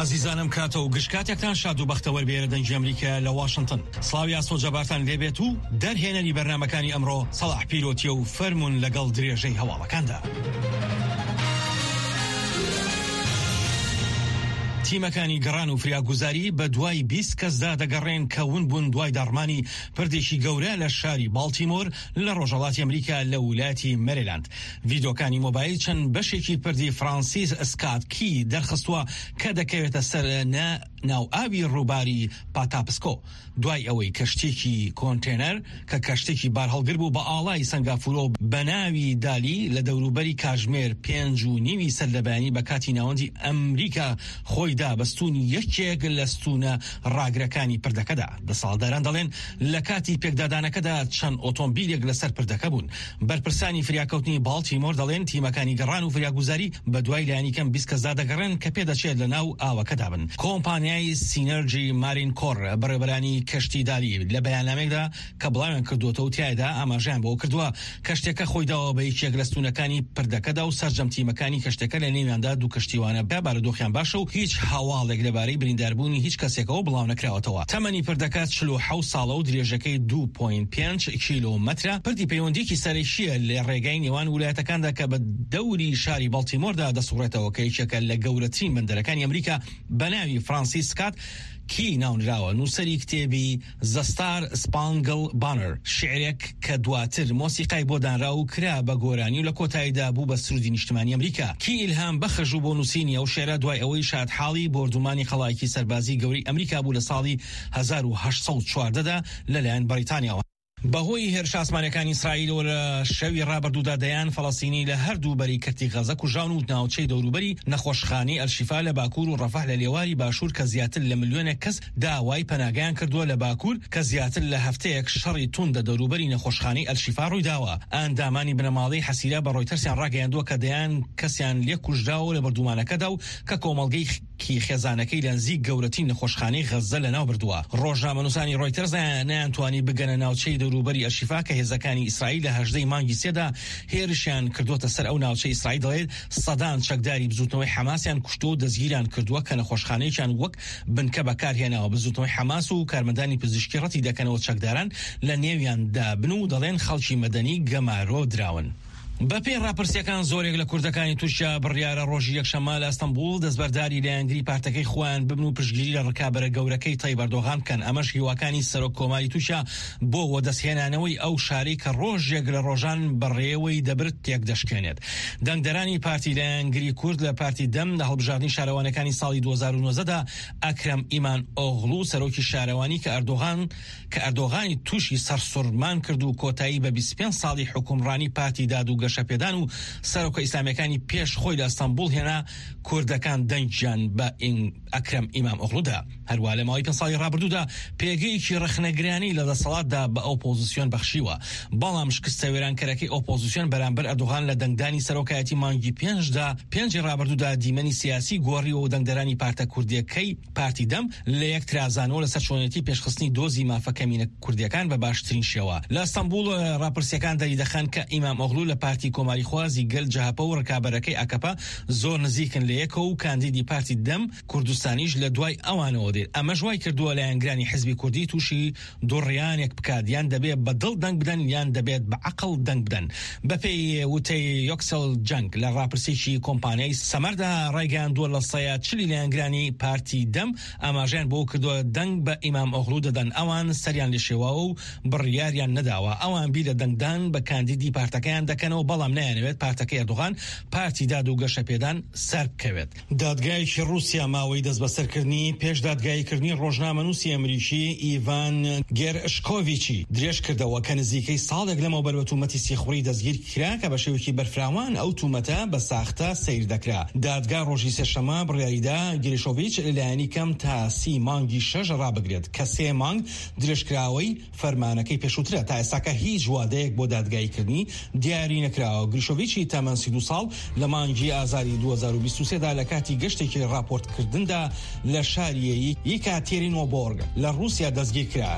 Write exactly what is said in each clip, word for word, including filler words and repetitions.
ئازیزانم کاتە و گشتکاتێکتان شاد و بەختەوەر بێرە دەنگی ئەمریکا لە واشنگتن. سڵاوی ئاسۆجەبارتان لێبێت و دەرهێنەری بەرنامەکانی ئەمڕۆ سەلاح پیرۆتیە و فەرمون لەگەڵ درێژەی هەواڵەکاندا. تیمەکانی گەڕان و فریاگوزاری بە دوای بیست کەسدا دەگەڕێن کە ون بوون دوای داڕمانی پردێکی گەورە لە شاری بالتیمۆر لە ڕۆژهەڵاتی ئەمریکا لە ویلایەتی مەریلاند. ڤیدۆکانی مۆبایل چەند بەشێکی پردی فرانسیس سکات کی دەرخستووە کە دەکەوێتە سەر ناو ئاوی ڕووباری پاتاپسکۆ دوای ئەوەی کەشتێکی کۆنتێنەر کە کەشتێکی بار هەڵگر بوو بە ئاڵای سنگافورۆ بە ناوی دالی لە دەوروبەری کاژمێر پێنج و نیوی سەرلەبەیانی بە کاتی ناوەندی ئەمریکا خۆی دا بەستوونی یەکێک لە ستونە ڕاگرەکانی پردەکەدا. دەساڵداران دەڵێن لە کاتی پێکدادانەکەدا چەند ئۆتۆمبیلێک لەسەر پردەکە بوون. بەرپرسانی فریاکەوتنی بالتیمۆر دەڵێن تیمەکانی گەڕان و فریاگوزاری بە دوای لایەنی کەم بیست کەسدا دەگەڕێن کە پێدەچێت لە ناو ئاوەکەدا بن. کۆمپانیای سینەرجی مارین کۆر بەڕێبەرانی کەشتیداری لە بەیاننامێکدا کە بڵاویان کردوتە و تایدا ئاماژیان بۆ کردووە کەشتێکە خۆی داوە بە یەکێک لە ستونەکانی پردەکەدا و سەرجەم تیمەکانی کەشتەکە لە نێویاندا دوو کەشتیوانە بە بارودۆخیان باشە و هیچ هەواڵێک لەبارەی برینداربوونی هیچ کەسێکەوە بڵاو نەکراوەتەوە. تەمەنی پردەکە چل و حەوت ساڵە و درێژەکەی دوو پۆینت پێنج کیلۆمەترە. پردی پەیوەندیکی سەرەکیە لە ڕێگای نێوان ویلایەتەکاندا کە بە دەوری شاری بالتیمۆردا دەسوڕێتەوە کە یەکێکە لە گەورەترین بەندەرەکانی ئەمریکا بە ناوی فرانسیس سکات کی ناونراوە. نووسەری کتێبی The Star Spangled Banner شعرێک کە دواتر مۆسیقای بۆ دانرا و کرا بە گۆرانی و لە کۆتاییدا بوو بە سرودی نیشتمانی ئەمریکا. کی ئیلهام بەخش و بۆ نووسینی ئەو شێرە دوای ئەوەی شادحاڵی بۆردومانی خەڵایەکی سەربازی گەوری ئەمریکا بوو لە ساڵی هەزار و هەشت سەد و چواردەدا لەلایەن بەریتانیاوە. بەهۆی هێرش ئاسمانەکانی ئیسرائیلەوە لە شەوی ڕابردوودا دەیان فەڵەستینی لە هەردوو بەری کەرتی غەزە کوژان و ناوچەی دەوروبەری نەخۆشخانەی ئەلشیفا لە باکوور و ڕەفح لە لێواری باشوور کە زیاتر لە ملیۆنێک کەس داوای پەناگیان کردووە لە باکوور کە زیاتر لە هەفتەیەک شەڕی توندە دەوروبەری نەخۆشخانەی ئەلشیفا ڕوویداوە. ئەندامانی بنەماڵەی حەسیرە بە ڕۆیتەرسیان ڕاگەیاندووە کە دەیان کەسیان لێ کوژراوە لە بەردومانەکەدا و کە کۆمەڵگەی کی خێزانەکەی لە نزیک گەورەترین نەخۆشخانەی غەزە لەناو بردووە. ڕۆژنامەنووسانی ڕۆیتەرز نەیانتوانی بگەنە ناوچەی دەوروبەری ئەلشیفا کە هێزەکانی ئیسرائیل لە هەژدەی مانگی سێدا هێرشیان کردوتە سەر ئەو ناوچەی ئیسرائیل. دەڵێت سەدان چەکداری بزوتنەوەی حەماسیان کوشتۆ و دەستگیریان کردووە کە نەخۆشخانەیەکیان وەک بنکە بەکارهێناوە. بزوتنەوەی حەماس و کارمەندانی پزیشکی ڕەتی دەکەنەوە چەکداران لە نێویاندا بن و دەڵێن خەڵکی مەدەنی گەمارۆ دراون. بەپێی ڕاپرسیەکان زۆرێک لە کوردەکانی تورکیا بڕیارە ڕۆژی یەکشەممە لە ئەستەمبول دەستبەرداری لایەنگری پارتەکەی خۆیان ببن و پشتگیری لە ڕکابەرە گەورەکەی تایب ئەردۆغان بکەن. ئەمەش هیواکانی سەرۆک کۆماری تورکیا بۆ وەدەستهێنانەوەی ئەو شارەی کە ڕۆژێک لە ڕۆژان بەڕێوەی دەبرد تێک دەشکێنێت. دەنگدەرانی پارتی لایەنگری کورد لە پارتی دەم لە هەڵبژاردنی شارەوانەکانی ساڵی دوو هەزار و نۆزدەدا ئەکرەم ئیمان ئۆغڵو سەرۆکی شارەوانی کە ئەردۆغان کە ئەردۆغانی تووشی سەرسوڕمان کرد و کۆتایی بە بیست و پێنج ساڵی حکومڕانی پارتی داد و گەشەپێدان و سەرۆکە ئیسلامیەکانی پێش خۆی لە ئەستەمبول هێنا کوردەکان دەنگیان بە ئەکرەم ئیمام ئۆغڵودا. هەروە لە ماوەی پێنج ساڵی ڕابردوودا پێگەیەکی ڕخنەگرانی لە دەسەڵاتدا بە ئۆپۆزیسیۆن بەخشیوە. بەڵام شکستە وێرانکەرەکەی ئۆپۆزیسیۆن بەرامبەر ئەردۆغان لە دەنگدانی سەرۆکایەتی مانگی پێنجدا پێنجی ڕابردوودا دیمەنی سیاسی گۆڕیەوە و دەنگدەرانی پارتە کوردیەکەی پارتی دەم لە یەک ترازانەوە لەسەر چۆنێتی پێشخستنی دۆزی مافەکەمینە کوردیەکان بە باشترین شێوە. لە ئەستەمبول راپرسیەکان دەری دەخەن کە ئیمام ئۆغڵو لە پارتی کۆماری خوازی گەل جەهەپە و ڕکابەرەکەی ئەکەپا زۆر نزیکن لە یەکەوە و کاندیدی پارتی دەم کوردستانیش لە دوای ئەوانەوە دێت. ئەمە ژوای کردووە لە یانگرانی حزبی کوردی تووشی دوڕیانێک بکات، یان دەبێت بە دڵ دەنگ بدەن یان دەبێت بە عەقڵ دەنگ بدەن. بەپێی وتەی یۆکسەل جەنگ لە ڕاپرسێکی کۆمپانیای سەمەردا ڕایگەیاندووە لە سەیە چلی لە یانگرانی پارتی دەم ئاماژیان بۆ کردووە دەنگ بە ئیمام ئۆغڵو دەدەن. ئەوان سەریان لە شێواوە و بڕیاریان نەداوە. ئەوان بیر لە دەنگدان بە کاندیدی پارتەکەیان دەکەنەوە، بەڵام نایانەوێت پارتەکەی ئەردۆغان پارتی داد و گەشەپێدان سەر بکەوێت. دادگایکی رووسیا ماوەی دەست بەسەرکردنی پێش دادگایکردنی ڕۆژنامەنووسی ئەمریکی ئیڤان گێرشکۆڤیچی درێژ کردەوە کە نزیکەی ساڵێک لەمەوبەر بە تومەتی سیخوڕی دەستگیر کرا کە بە شێوەیەکی بەرفراوان ئەو تومەتە بە ساختە سیر دەکرا. دادگا ڕۆژی سێشەممە بڕیاریدا گێرشۆڤیچ لەلایەنی کەم تا سی مانگی شەش ڕابگرێت کە سێ مانگ درێژکراوەی فەرمانەکەی پێشووترە. تا ئێستاکە هیچ وادەیەک بۆ دادگایکردنی دیاری نەکراوە. گریشۆڤیچی تەمەن سی و دو ساڵ لە مانگی ئازاری دوو هەزار و بیست و سێدا لە کاتی گەشتێکی راپۆرتکردندا لە شاری یێکاتێرینۆبۆرگ لە رووسیا دەستگیر کرا.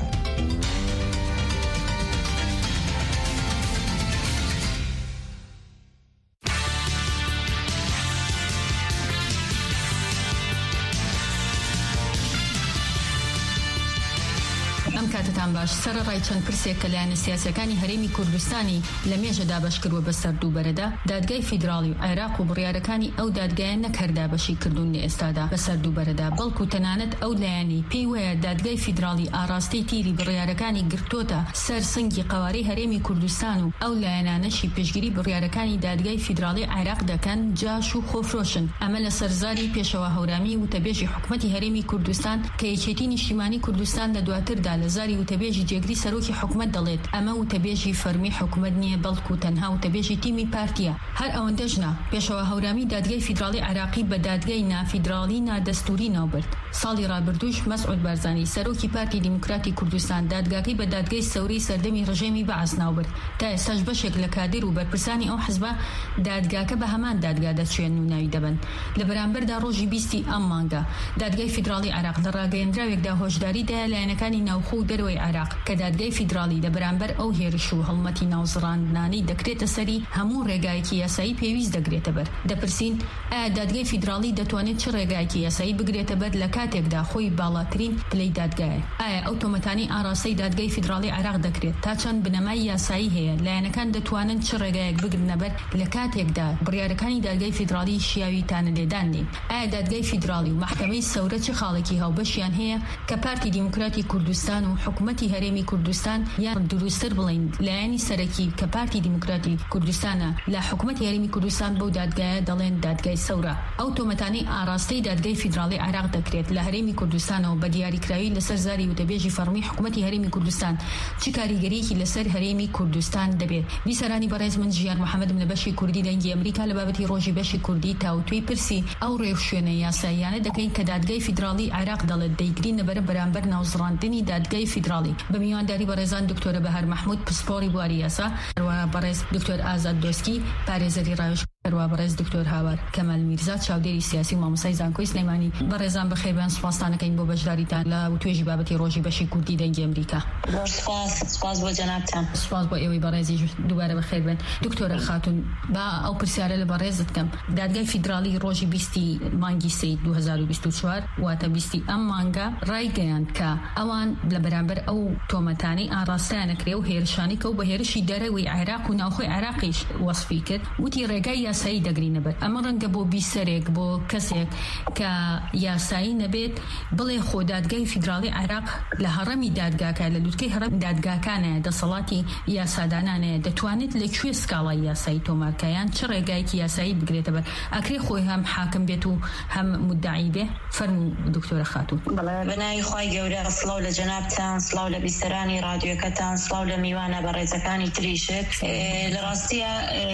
کاتتان باش. سەرڕای چەند پرسێک کە لایەنە سیاسەکانی هەرێمی کوردستانی لە مێژەدا بەشکردووە بە سەردووبەرەدا، دادگای فیدراڵی و عێراق و بڕیارەکانی ئەو دادگایە نەکەردا بەشی کردوون لە ئێستادا بە سەردووبەرەدا، بەڵکو تەنانەت ئەو لایەنی پێی وایە دادگای فیدراڵی ئاراستەی تیری بڕیارەکانی گرتوۆتە سەر سنگی قەوارەی هەرێمی کوردستان و ئەو لایەنانەشی پێشگیری بڕیارەکانی دادگای فیدراڵی عێراق دەکەن جاش و خۆفرۆشن. ئەمە لە سەرزاری پێشەوە هەورامی وتەبێژی حکومەتی هەرێمی کوردستان کە یەکێتی نیشتیمانی کوردستان لە دواتردا لە زاری وتەبێژی جێگری سەرۆکی حکومەت دەڵێت ئەمە وتەبێژی فەرمی حکومەت نییە، بەڵکو تەنها وتەبێژی تیمی پارتیە. هەر ئەوەندەژنا پێشەوە هەورامی دادگای فیدراڵی عێراقی بە دادگای نافیدراڵی نادەستوری ناوبرد. ساڵی ڕابردووش مەسعود بارزانی سەرۆکی پارتی دیموکراتی کوردستان دادگاکەی بە دادگای سەورەی سەردەمی ڕژێمی بەعەس ناوبرد. تا ئێستاش بەشێک لە کادر و بەرپرسانی ئەو حزبە دادگاکە بە هەمان دادگا دەچێن و ناوی دەبن. لە بەرامبەردا ڕۆژی بیستی ئەم مانگە دادگای فیدراڵی عێراق لە ڕاگەیەندراوێکدا هۆشداری دایە لایەنەکانی ناوخۆ و دەرەوەی عێراق کە دادگای فیدراڵی لە بەرامبەر ئەو هێرش و هەڵمەتی ناوزڕاندنانەی دەکرێتە سەری هەموو ڕێگایەکی یاسایی پێویست دەگرێتە بەر. دەپرسین ئایا دادگای فیدراڵی دەتوانێت چ ڕێگایەکی یاسایی بگرێتە بەر لە کاتێکدا خۆی باڵاترین پلەی دادگایە؟ ئایا ئەو تۆمەتانی ئاراستەی دادگای فیدراڵی عێراق دەکرێت تا چەند بنەمای یاسایی هەیە؟ لایەنەکان دەتوانن چ ڕێگایەک بگرنە بەر لە کاتێکدا بڕیارەکانی دادگای فیدراڵی شیاوی تانەلێدان نین؟ ئایا دادگای فیدراڵی و محکەمەی سەورە چ خاڵێکی هاوبەشیان هەیە کە پارتی دیموکراتی کوردستان و حکومەتی هەرێمی کوردستان یان دروستتر بڵین لایەنی سەرەکی کە پارتی دیموکراتی کوردستانە لە حکومەتی هەرێمی کوردستان بەو دادگایە دەڵێن دادگای سەورە؟ ئەو تۆمەتانی ئاراستەی دادگای فیدراڵی عێراق دەکرێت لە هەرێمی کوردستانەوە بە دیاریکراوی لەسەر زاری وتەبێژی فەرمی حکومەتی هەرێمی کوردستان چ کاریگەریەکی لەسەر هەرێمی کوردستان دەبێت؟ بیسەرانی بەڕێز من ژیان محەممەدم لە بەشی کوردی دەنگی ئەمریکا لە بابەتی ڕۆژی بەشی کوردی تاوتوی پرسی ئەو ڕێوشوێنە یاساییانە دەکەین کە دادگای فیدراڵی عێراق دەڵێت دەیگرین لەبەر بەرامبەر ناوزڕاندنی دادگای فیدراڵی. بە میوانداری بەڕێزان دکتۆرە بەهار مەحموود پسپۆری بواری یاسا، هەروەها بەڕێز دکتۆر ئازاد دۆسکی پارێزەری ڕاوێژ، هەروەها بەڕێز دکتۆر هاوار کەمال میرزا چاودێری سیاسی و مامۆستای زانکۆی سلەیمانی. بەڕێزان بەخێربێن، سوپاسدانەکەین بۆ بەشداریتان لە توێژی بابەتی ڕۆژی بەشی کوردی دەنگی ئەمریکا. سپاس سپاس بۆ جەنابتان. سپاس بۆ ئێوەی بەڕێزی دووبارە بەخێربێن. دکتۆرە خاتون، با ئەو پرسیارە لە بەڕێزت کەم. دادگای فیدراڵی ڕۆژی بیستی مانگی سەی دوو هەزار و بیست و چوار واتە بیستی ئەم مانگە ڕایگەیاند کە ئەوان لە بەرامبەر ئەو تۆمەتانەی ئاراستەیانە کرێ و هێرشانی کە و بە هێرشی دەرەوەی عێراق و ناوخۆی عێراقیش وەسفی کرد، وتی ڕێگای یاسایی دەگرینە بەر. ئەمە ڕەنگە بۆ بیسەرێک بۆ کەسێک کە یاسایی نەبێت بڵێ خۆ دادگای فیدراڵی عێراق لە هەڕەمی دادگاکە لە لووتکەی هەڕەمی دادگاکانە دەسەڵاتی یاسادانانەیە دەتوانێت لەکوێ سکاڵای یاسایی تۆمارکەیان چ ڕێگایەکی یاسایی بگرێتە بەر؟ ئەکرێ خۆی هەم حاکم بێت و هەم مدعی بێ؟ فەرموو دکتۆرە خاتون. بەڵێ بەناوی خوای گەورە، سڵاو لە جەنابتان، سڵاو لە بیسەرانی رادیۆکەتان، سڵاو لە میوانە بەڕێزەکانی تریشت. لە ڕاستیە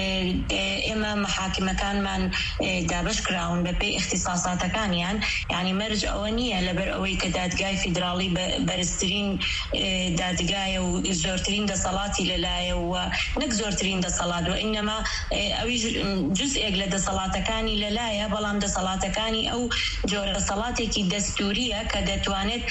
ئێمە محاکمەکانمان دابش کراون بە پێی اختصاصاتەکانیان، یعنی مەرج ئەوە نییە لەبەر ئەوەی کە دادگای فیدراڵی بەرزترین دادگایە و زۆرترین دەسەڵاتی لەلایە و نەک زۆرترین دەسەڵات و ئینەما ئەویش جزئێک لە دەسەڵاتەکانی لەلایە، بەڵام دەسەڵاتەکانی ئەو جۆرە دەسەڵاتێکی دەستوریە کە دەتوانێت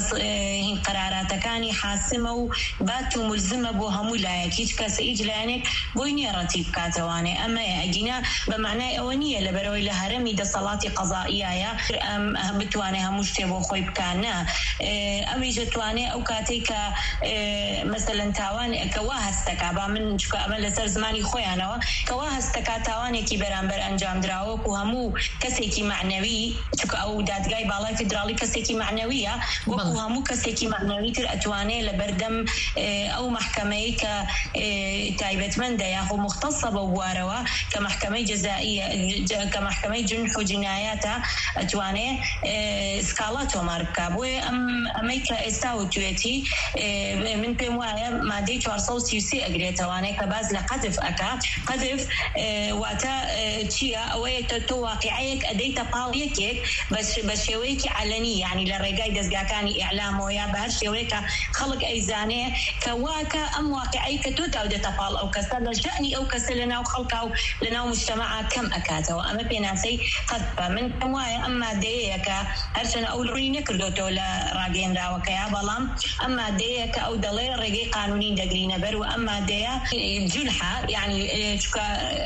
قەراراتەکانی حاسمە و بات و ملزمە بۆ هەموو لایەک، هیچ کەس هیچ لایەنێک بۆی نییە ڕەتی بکاتەوانێ. ئەمە ئەگینا بە معنای ئەوە نییە لەبەرەوەی لە هەرەمی دەسەڵاتی قەزائیایە بتوانێت هەموو شتێ بۆ خۆی بکانە. ئەویش دەتوانێت ئەو کاتێک کە مەسەلەن تاوان کەوا هەستەکە، با من چکە ئەمە لەسەر زمانی خۆیانەوە، کەوا هەستەکە تاوانێکی بەرامبەر ئەنجام دراوە و هەموو کەسێکی معنەوی، چکە ئەو دادگای باڵای فیدراڵی کەسێکی معنەویە، وەکو هەموو کەسێکی معنەوی تر ئەتوانێت لە بەردەم ئەو محکەمەی کە تایبەتمەندە یاخۆ مختصە بە بوارەوە کە محکەمەی جەزائیە، کە محکەمەی جنح و جینایەتە، ئەتوانێت سکاڵا تۆمار بکە. بۆیە ئەم ئەمەی کە ئێستا وتوێتی من پێم وایە مادەی چوارسەد و سی و سێ ئەگرێتەوانێت کە باز لە قەدف ئەکا. قەدف واتە چییە؟ ئەوەیە کە تۆ واقعەیەک ئەدەیتە پاڵ یەکێک بە شێوەیەکی علەنی، یعنی لە ڕێگای دەستگاکانی ئیعلامەوە یا بە هەر شێوەیەکە خەڵک ئەیزانێ کە واکە ئەم واقعەی کە تۆ داودێتە پاڵ ئەو کەسە لە ژەئنی ئەو کەسە لەناو خەڵکا و لەناو مجتمع كم أكاته وأما بيناسي خطبة من كموايا أما ديك هرشنا أول رينة كردوتو لا راجين راوك يا بلام أما ديك أو دليل رجي قانوني دقرينا بر وأما ديا جنحة يعني شكا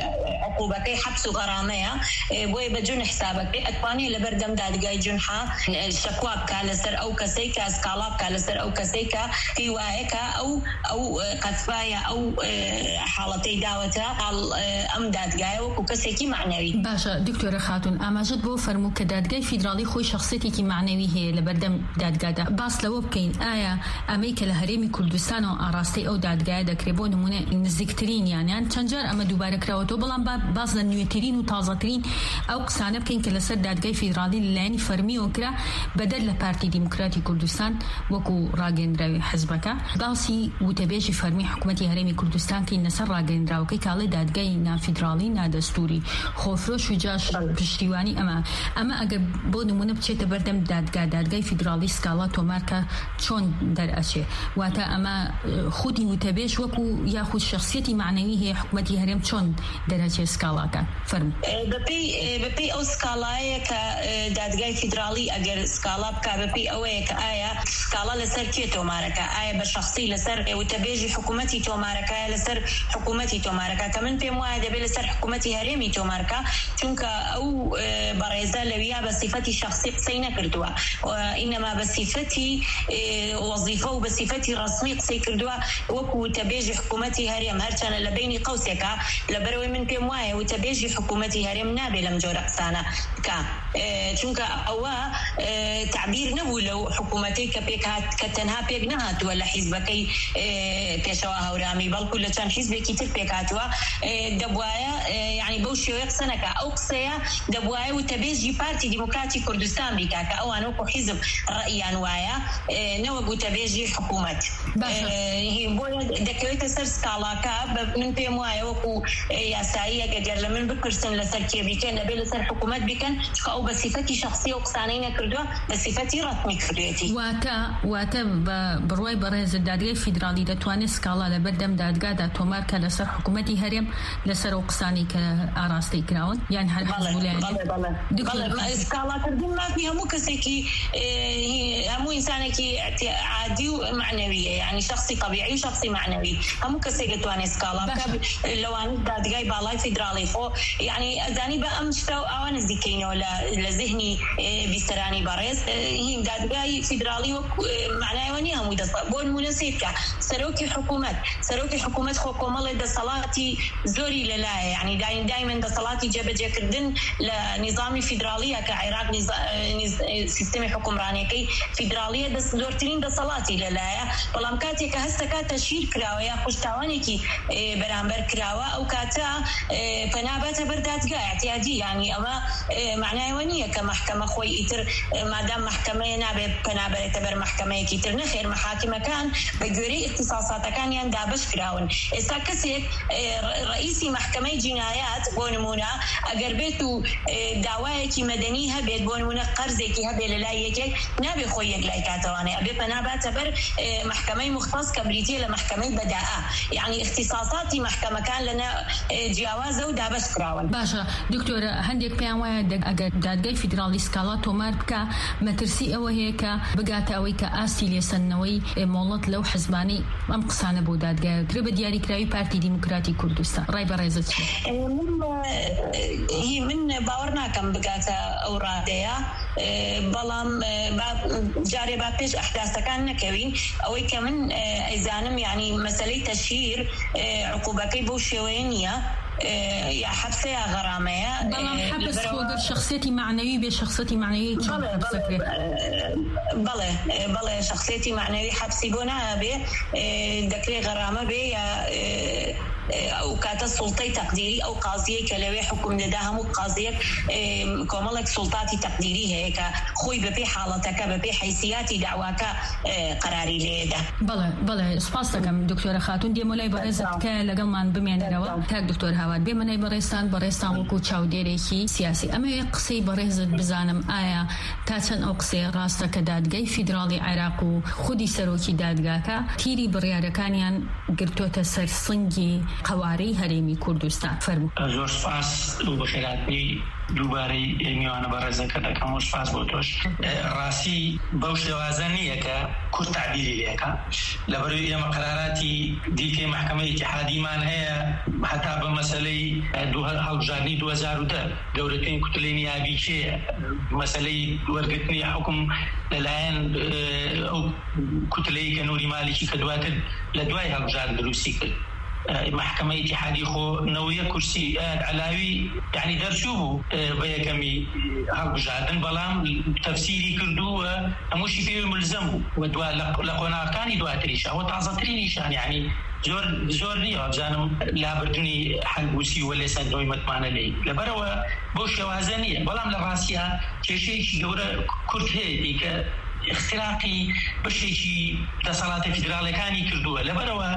عقوبتي حبس وغرامية بوي بجن حسابك أتواني لبردم داد جاي جنحة شكواب كالسر أو كسيكا سكالاب كالسر أو كسيكا في وايكا أو أو قذفايا أو حالتي داوتها أم داد جاي وكسيكي معنوي. باشا دكتورة خاتون أما جد بو فرمو كداد جاي فيدرالي خوي شخصيتي كي معنوي هي لبردم داد جادا باس لو بكين آية أمريكا لهريمي كردستان وأراستي أو داد جادا كريبو نمونة نزكترين يعني أن تنجر أما دوباره كراوتو بلان باز لنويترين وتازترين أو قسانة بكين كلاسر داد جاي فيدرالي لاني فرمي وكرا بدل لبارتي ديمقراطي كردستان وكو راجين راوي حزبك باسي وتبيجي فرمي حكومتي هريمي كردستان كي نسر راجين راو كي كالي داد جاي نا فيدرالي نا دستوري خوفروش وجاش بشتيواني أما أما أجر بو نمونة بتشيت بردم داد جاي داد جاي فيدرالي سكالا توماركا شون در أشي واتا أما خودي وتبيش وكو ياخد شخصيتي معنوي هي حكومتي هرم شون در أشي سكالا كا فرم ببي ببي أو سكالا كداد جاي فيدرالي أجر سكالا بكا ببي أويك آية سكالا لسر كي توماركا آية بشخصي لسر وتبيجي حكومتي توماركا لسر حكومتي توماركا كمان في مواعيد بين لسر حكومتي هرمي توماركا چونك أو بريزة لويا بصفتي شخصي قصينا كردوا وإنما بصفتي وظيفة وبصفتي رسمي قصي كردوا وكو تبيجي حكومتي هرم هرشان لبيني قوسك لبروي من في مواعيد وتبيجي حكومتي هرم نابل مجور قصانا كا چونك أوا تعبير نبو لو حكومتي كبيك كتنها بيك نهات ولا حزبكي بيشواها ورامي بل كل كان حزبكي تبيك هاتوا دبوايا يعني بوشي ويقصنك أو قصيا دبوايا وتبيجي بارتي ديمقراطي كردستان بيكا كأو أنوكو حزب رأي أنوايا نوغو تبيجي حكومت هي بويا دكويت سر سكالاكا من بيموايا وكو ياسايا جر لمن بكرسن لسر كيبيكن نبي لسر حكومت بيكن أو بصفتي شخصية وقصانين كردوا بصفتي رسمي كردوتي واتا واتا بروي برز الدادغي فيدرالي دتواني سكالا لبردم دادغا دا توماركا لسر حكومتي هرم لسر وقصاني كاراستي كراون يعني هل حزبوا لاني بلا سكالا كردين ما فيها مو كسيكي مو إنسانكي عادي ومعنوية يعني شخصي طبيعي وشخصي معنوي مو كسيكي تواني سكالا لو أنا دادغاي بالاي فيدرالي فو يعني أزاني بقى مشتاو أوان الزيكين ولا لذهني بيستراني باريس هي دادغاي فيدرالي معناه ونيها مدص بون مناسبك سروكي حكومات سروكي حكومات حكومة لدى صلاتي زوري للا يعني دايما دايما دا صلاتي جبجة كردن لنظام فيدرالية كعراق نظام سيستم حكمراني كي فيدرالية دا دورتين دا صلاتي للا بلام كاتي كهستا كاتا شير كراويا خوشتاواني كي برامبر كراوا أو كاتا فنابات بردات قاع اعتيادي يعني أما معناه ونية كمحكمة خوي إتر ما دام محكمة نابي فنابر تبر محكمة كيتر نخير محاكمة كان بجوري اختصاصات كان يندابش كراون استكسيك رئيسي محكمة جنايات بونمونا اگر بيتو دعوايكي مدنيها بيت بونمونا قرضكي هبه للايكي نابي خويك لايكاتواني ابي فنابات تبر محكمة مختص كبريتي لمحكمة بداء يعني اختصاصاتي محكمة كان لنا جواز ودابش كراون باشا دكتور هنديك بيان واحد اگر دادگاه فيدرالي سكالا تومار بكا مترسي او هيك بقات اوي كاسي لسنوي مولت لو حزباني ام قسانه بو دادگاه قرب دياري كراوي بارتي ديمقراطي كردستان راي برازت من هي من باورنا كم بقات اوراديا بلام جاري بابيش احداث كان نكوين اوي كمان ايزانم يعني مساله تشهير عقوبتي بوشوينيه يا حبسة يا غرامة يا بلا حبس فوق شخصيتي معنوي بشخصيتي معنوي بلا بلا بلا شخصيتي معنوي حبسي بنا به دكري غرامة به يا أو كاتا سلطة تقديري أو قاضية كلوي حكم نداها مو قاضية كمالك سلطاتي تقديري هيك خوي ببي حالتك ببي حيثياتي دعواك قراري ليدا بلا بلا سباستكم دكتورة خاتون دي مولاي برزت كلجمان بمين روا تاك دكتور هواد بمناي برستان برستان وكو تشاوديريكي سياسي أما يقصي برزت بزانم آية تاتن أقصي راستك دادجاي فيدرالي عراق خودي سروكي دادجاكا تيري برياركانيان قرتوتا سرسنجي قواري هەرێمی کوردستان. فەرموو. زۆر سپاس بۆ خێراتنی دووبارەی میوانە بەڕێزەکە دەکەم و سپاس بۆ تۆش. ڕاستی بەو شێوازە نییە کە کورد تعبیری لێکە لەبەرەوەی ئێمە قەراراتی دیکەی محکەمەی ئیتیحادیمان هەیە هەتا بە مەسەلەی هەڵبژاردننی دوو هەزار و دە گەورەترین کوتلەی نیابی کێیە، مەسەلەی وەرگرتنی حکوم لەلایەن ئەو کوتلەی کە نووری مالیکی کە دواتر لە دوای هەڵبژارد دروستی کرد. محکمە ئیتیحادی خۆ نەوەیە کورسی علاوی یعنی دەرچوو بوو بە یەکەمی هەڵبژاردن، بەڵام تەفسیری کردووە هەمووشی پێوی ملزم بوو و دوا لە قۆناغەکانی دواتریش ئەوە تازەترینیشان یعنی زۆر زۆر نییە بزانم لابردنی هەنگوسی وە لێ سندۆی متمانە لێ لەبەرەوە بۆ شێوازە نییە، بەڵام لە ڕاستیە کێشەیەکی گەورە کورد هەیە کە اختراقی بەشێکی دەسەڵاتە فیدراڵەکانی کردووە. لەبەرەوە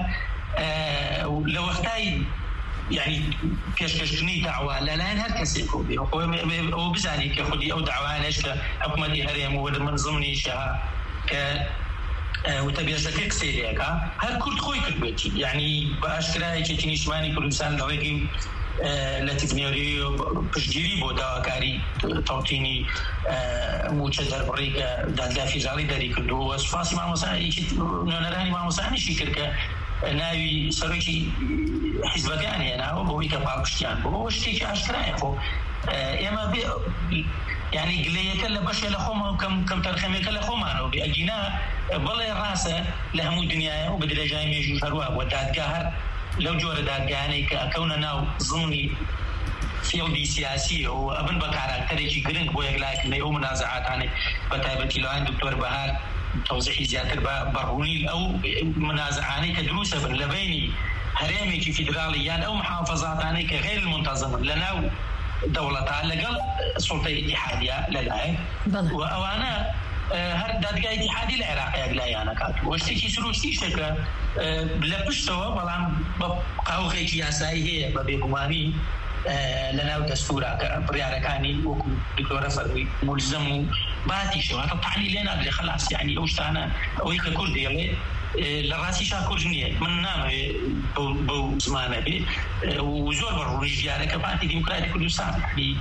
لە وەختای یعنی پێشکەشکردنی داوا لەلایەن هەر کەسێک ئەو بزانیت کە خودی ئەو داوانش کە حکوومەتی هەرێم و من زمنیشە کە وتەبێژەکە قسەیەکە هەر کورد خۆی کردبێتی، یعنی بە ئاشکرایەکێکی نیشتمانی کوردستان لە ڕێگەی لە تکنێری پشتگیری بۆ داواکاری تەوتینی موچە دەربڕی کە دادگای فیدراڵی دەری کردووە. سوپاسی مامۆستایەکی نوێنەرانی مامۆستایانیشی کرد کە ناوی سەرۆکی حیزبەکان هێناوە بۆی کە پاڵپشتیان بۆ شتێکی ئاشکرایە. خۆ ئێمە یعنی گلەیەکە لە بەشێ لە خۆمە کەم تەرخەمێکە لە خۆمانەوە بێ ئەگینا بەڵێ ڕاستە لە هەموو دنیاە و بە درێژای مێژوو هەروە بۆ دادگا هەر لەو جۆرە دادگانەی کە ئەکەونە ناو زڵمی فیڵدی سیاسی و ئەبن بە کاراکتەرێکی گرنگ بۆ یەکلایکردنەوەی ئەو منازعاتانەی بە تایبەتی لەوان دکتۆر بەهار تەوزیحی زیاتر بە بەڕوونی ئەو منازعانەی کە دروستە بن لە بینی هەرێمێکی فیدراڵی یان ئەو محافەزاتانەی کە غیر منتەزمن لە ناو دەوڵەتە لەگەڵ سوڵتەی ئیتیحادیە لەلایەک و ئەوانە هەر دادگای ئیتیحادی لە عێراقیەک لایەنەکات و شتێکی سروشتی شتێکە لە پشتەوە بەڵام بە قاوغێکی یاسایی هەیە بە بێگومانی لە ناو دەستورە کە بڕیارەکانی وەکو دکتۆرە فەرمووی مولزم و باتیشەوە هەتا تاعنی لێ نادرێ خەلاص یعنی ئەو شتانە ئەوەی کە کورد دێڵێ لە ڕاستیشا کورد نییە، من نامەوێ بەو زمانە بێ و زۆر بەڕوونی ژیانەکە پارتی دیموکراتی کوردستان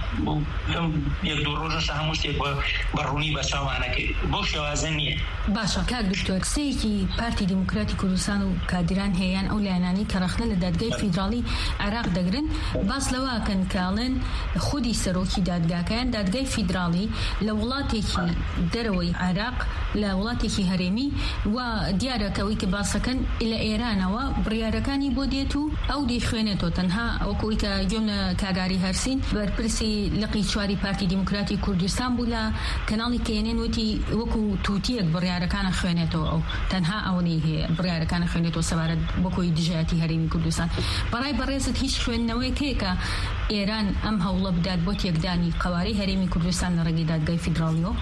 یەک دوو ڕۆژەشە هەموو شتێک بەڕوونی بە چاوانەکە بۆ شێوازە نییە. باشە کاک دکتۆر، قسەیەکی پارتی دیموکراتی کوردستان و کادران هەیەیان ئەو لایەنانی کە ڕەخنە لە دادگای فیدراڵی عێراق دەگرن باس لەواکەن کاڵێن خودی سەرۆکی دادگاکەیان دادگای فیدراڵی لە وڵاتێکی دەرەوەی عێراق لە وڵاتێکی هەرێمی و دیارە ئەوەی کە باسەکەن لە ئێرانەوە بڕیارەکانی بۆ دێت و ئەو دەیخوێنێتەوە تەنها ئەوکوی کە گوێم لە کاگاری هەرسین بەرپرسی لقی چواری پارتی دیموکراتی کوردستان بوو لە کەناڵی کێنێن وتی وەکو تووتیەک بڕیارەکانە خوێنێتەوە ئەو تەنها ئەوەی هەیە بڕیارەکانە خوێنێتەوە سەبارەت بۆکۆی دژایەتی هەرێمی کوردستان. بەڕای بەڕێزت هیچ خوێندنەوەیەک هەیە کە ئێران ئەم هەوڵە بدات بۆ تێکدانی قەوارەی هەرێمی کوردستان لە ڕێگەی دادگای فیدراڵیەوە؟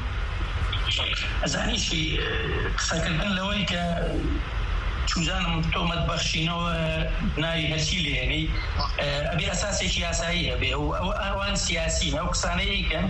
ئەزانیشی قسەکردن لەوەی کە چوزانم تۆمەت بەخشینەوە ناوی هەرچی لێنی ئەبێ ئەساسێکی یاسایی هەبێ و ئەوان سیاسی ئەو قسانەیە کەن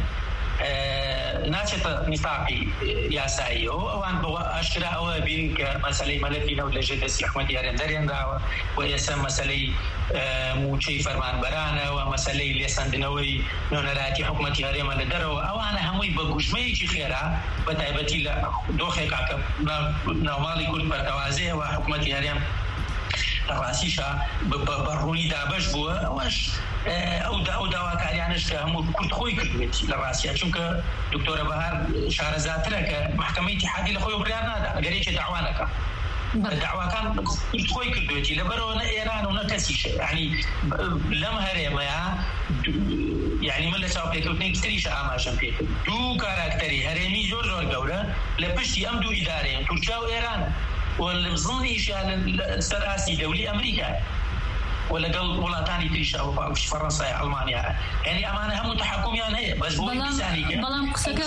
ناچێتە نیتاقی یاساییەوە ئەوان بۆ ئاشکرا ئەوە بین کە مەسەلەی مەلەفی نەوت لەژێر دەستی حکومەتی هەرێم دەرێنراوە و ئێستا مەسەلەی موچەی فەرمانبەرانە و مەسەلەی لێسەندنەوەی نۆنەراتی حکومەتی هەرێمە لە دەرەوە ئەوانە هەمووی بە گوژمەیەکی خێرا بە تایبەتی لە دۆخێکا کە ناوماڵی کورد بەرتەوازەیە و حکومەتی هەرێم ڕاستیشە بەڕوونی دابەش بووە ئەوەش ئەو داواکاریانش کە هەموو کورد خۆی کردوێتی لە ڕاستیە چونکە دکتۆرە بەهار شارەزاترە کە محکەمەی ئیتیحادی لە خۆی بڕیار نادا ئەگەرێکی داوانەکە داواکان کورد خۆی کردوێتی لەبەرەوە نە ئێران و نە کەسیشە یعنی لەم هەرێمەیە یعنی من لە چاوپێکەوتنێکی تریشە ئاماژەم پێکرد دوو کاراکتەری هەرێمی زۆر زۆر گەورە لە پشتی ئەم دوو ئیدارەیەن تورکیا و ئێرانە والبظنيشان السراسي دولي أمريكا ولا قل ولاطاني تريشا وفي فرنسا ألمانيا يعني أمانة هم تحكميان هي بس هو بيساني كان بلام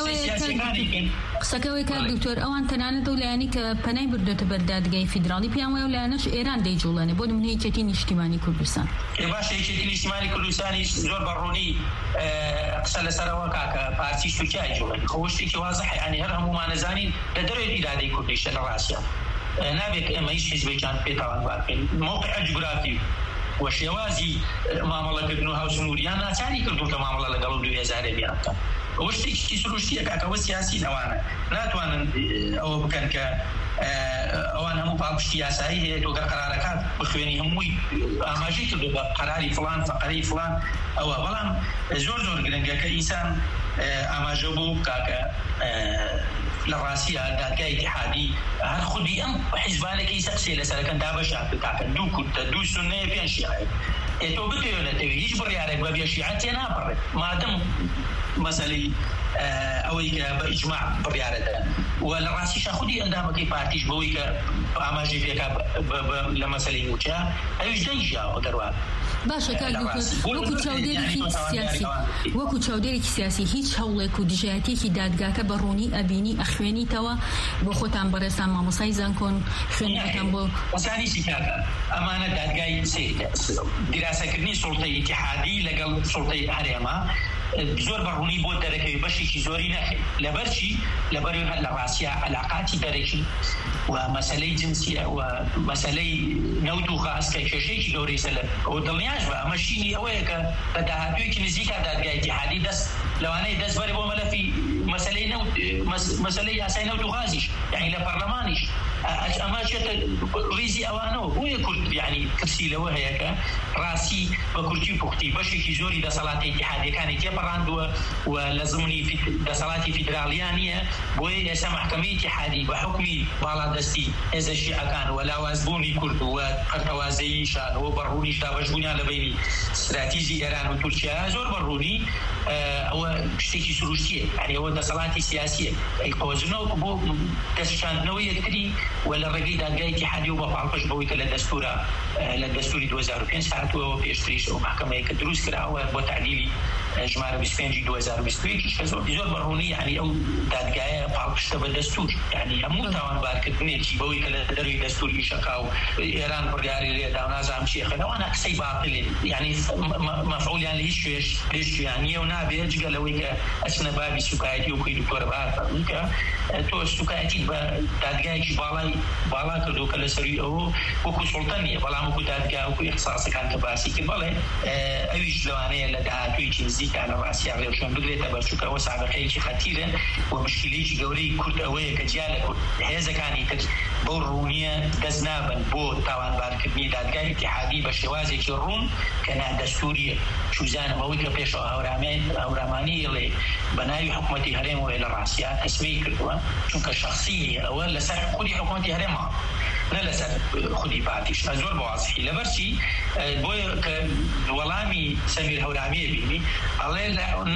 قسەکەوەی کار دکتۆر ئەوان تەنانە دەوڵایانی کە پەنای بردوێتە بەر دادگای فیدراڵی پیان وایە لایەنەش ئێران دەیجوڵێنێ بۆ نمونە هیچەتی نیشتیمانی کوردستان باشە هیچەتی نیشتیمانی کوردستانی زۆر بەڕوونی قسە لەسەرەوە کاکە پارتی تورکیای جوڵێن خۆ شتێکی وازەحە یعنی هەر هەمومان نەزانین لە دەرەوەی ئیرادەی کوردیشە لە ڕاستیە نابێت ئێمە هیچ حیزبێکیان پێتاوان بکەین موقع جوگرافی و شێوازی مامەڵەکردن و هاوسنووریان ناچاری کردو کە مامەڵە لەگەڵ دوو هێزار بیانکە ئەوە شتێکی سروشتیە کاکەوە سیاسی ئەوانە ناتوانن ئەوە بکەن کە ئەوان هەموو پاڵپشتی یاسایی هەیە تۆگە قەرارەکات بخوێنی هەمووی ئاماژەی کردو بە قەراری فڵان فەقەرەی فڵان ئەوە بەڵام زۆر زۆر گرنگە کە ئینسان ئاماژە بوو کاکە لە ڕاستیە دادگای ئیتیحادی هەر خودی ئەم حیزبانێکی سەقسێ لەسەرەکەن دابەشا کاکە دوو کورتە دوو سونەیە پێنج شیعە تۆ بتوێنێتەوە هیچ بڕیارێک بە بێ شیعە تێ ناپەڕێت مادەم مەسەلەی ئەوەی کە بە ئیجماع بڕیارەدە و لە ڕاستیشا خودی ئەندامەکەی پارتیش بەوەی کە ئاماژەی پێکا لە مەسەلەی موچە ئەویش دەیژاوە دەروات باشە وەکو چاودێرێکی سیاسی وەکو چاودێرێکی سیاسی هیچ هەوڵێک و دژایەتێکی دادگاکە بە ڕوونی ئەبینی ئەخوێنیتەوە بۆ خۆتان بەڕێستان مامۆسای زانکۆن خوێنەکەتان بۆ وەسانیشی کاکە ئەمانە دادگای دیراسەکردنی سوڵتەی ئیتیحادی لەگەڵ سوڵتەی هەرێما زۆر بەڕوونی بۆ دەرەکەوی بەشێکی زۆری نەخێ لەبەرچی لەبەر هەر لە ڕاستیە عەلاقاتی دەرەکی و مەسەلەی جنسیە و مەسەلەی نەوت و خاس کە کێشەیەکی گەورەی سەلە ئەو دڵنیاش بە ئەمە شینی ئەوەیە کە بە داهاتوویەکی نزیکە دادگای ئیتیحادی دەست لەوانەیە دەست بەرێ بۆ مەلەفی مەسەلەی نەوت مەسەلەی یاسای نەوت و غازیش یعنی لە پەرلەمانیش ئەمە چێتە ڕیزی ئەوانەوە بۆیە کورد یعنی کرسی لەوە هەیە کە ڕاستی بە کورتی و پوختی بەشێکی زۆری دەسەڵاتی ئیتیحادیەکانی تێپەڕاندووە و لە زمانی دەسەڵاتی فیدراڵیان نییە بۆیە ئێستا مەحکەمەی ئیتیحادی بە حوکمی باڵادەستی هێزە شیعەکان و لاوازبوونی کورد و قەرتەوازەییشان و بەڕوونیش دابەشبوونیان لە بینی استراتیژی ئێران و تورکیا زۆر بەڕوونی ئەوە شتێکی سروشتیە یعنی ئەوە دەسەڵاتی سیاسیە ئەیقۆزنەوە بۆ دەستشاندنەوەی یەکتری و لە ڕێگەی دادگای ئیتیحادی و بە پاڵپەش بەوەی کە لە دەستورە لە دەستوری دوو هەزار و پێنج هاتووەوە پێشتریش ئەو مەحکەمەیە کە دروست کراوە بۆ تعدیلی ژمارە بیست و پێنج دوو هەزار و بیست و یەک کە زۆر زۆر بەڕوونی یعنی ئەو دادگایە پاڵپشتە بە دەستور یعنی هەموو تاوانبارکردنێکی بەوەی کە لە دەروی دەستوری شەقا و ئێران بڕیاری لێدا و نازانم چیەکە ئەوانە قسەی باطلێ یعنی مەفعولیان لە هیچ شوێش پێشتیان نییە و نابێت جگە لەوەی کە ئەچنە بابی سوکایەتی و کوی دکتۆرە بەهار فەرمووی کە تۆ سوکایەتی بە دادگایەکی باڵای باڵا کردو کە لەسەروی ئەوە وەکو سوڵتە نییە بەڵام وەکو دادگا وەکو ئیختصاسەکان کە باسی کرد بەڵێ ئەویش لەوانەیە لە داهاتوویەکی نزیکە لە ڕاستیان ڕێوشێن بگرێتە بەرچووکە ئەوە سابقەیەکی خەتیرە و مشکلەیەکی گەورەی کورد ئەوەیە کە جیا لە هێزەکانی تر بەو ڕوونیە دەست نابن بۆ تاوانبارکردنی دادگای ئیتیحادی بە شێوازێکی ڕوون کە نادەستوریە چوزانم ئەوەی کە پێشەوە هەورامانی لێ بە ناوی حکوومەتی هەرێمەوەی لە ڕاستیە تەسمیی کردووە چونکە شخصی ئەوە لەسەر خودی حکوومەتی هەرێمە نه لەسەر خودی پارتیش زۆر بەوازحی لەبەرچی بۆیە کە وەڵامی سەمیر هەورامیە بینی ئەڵێ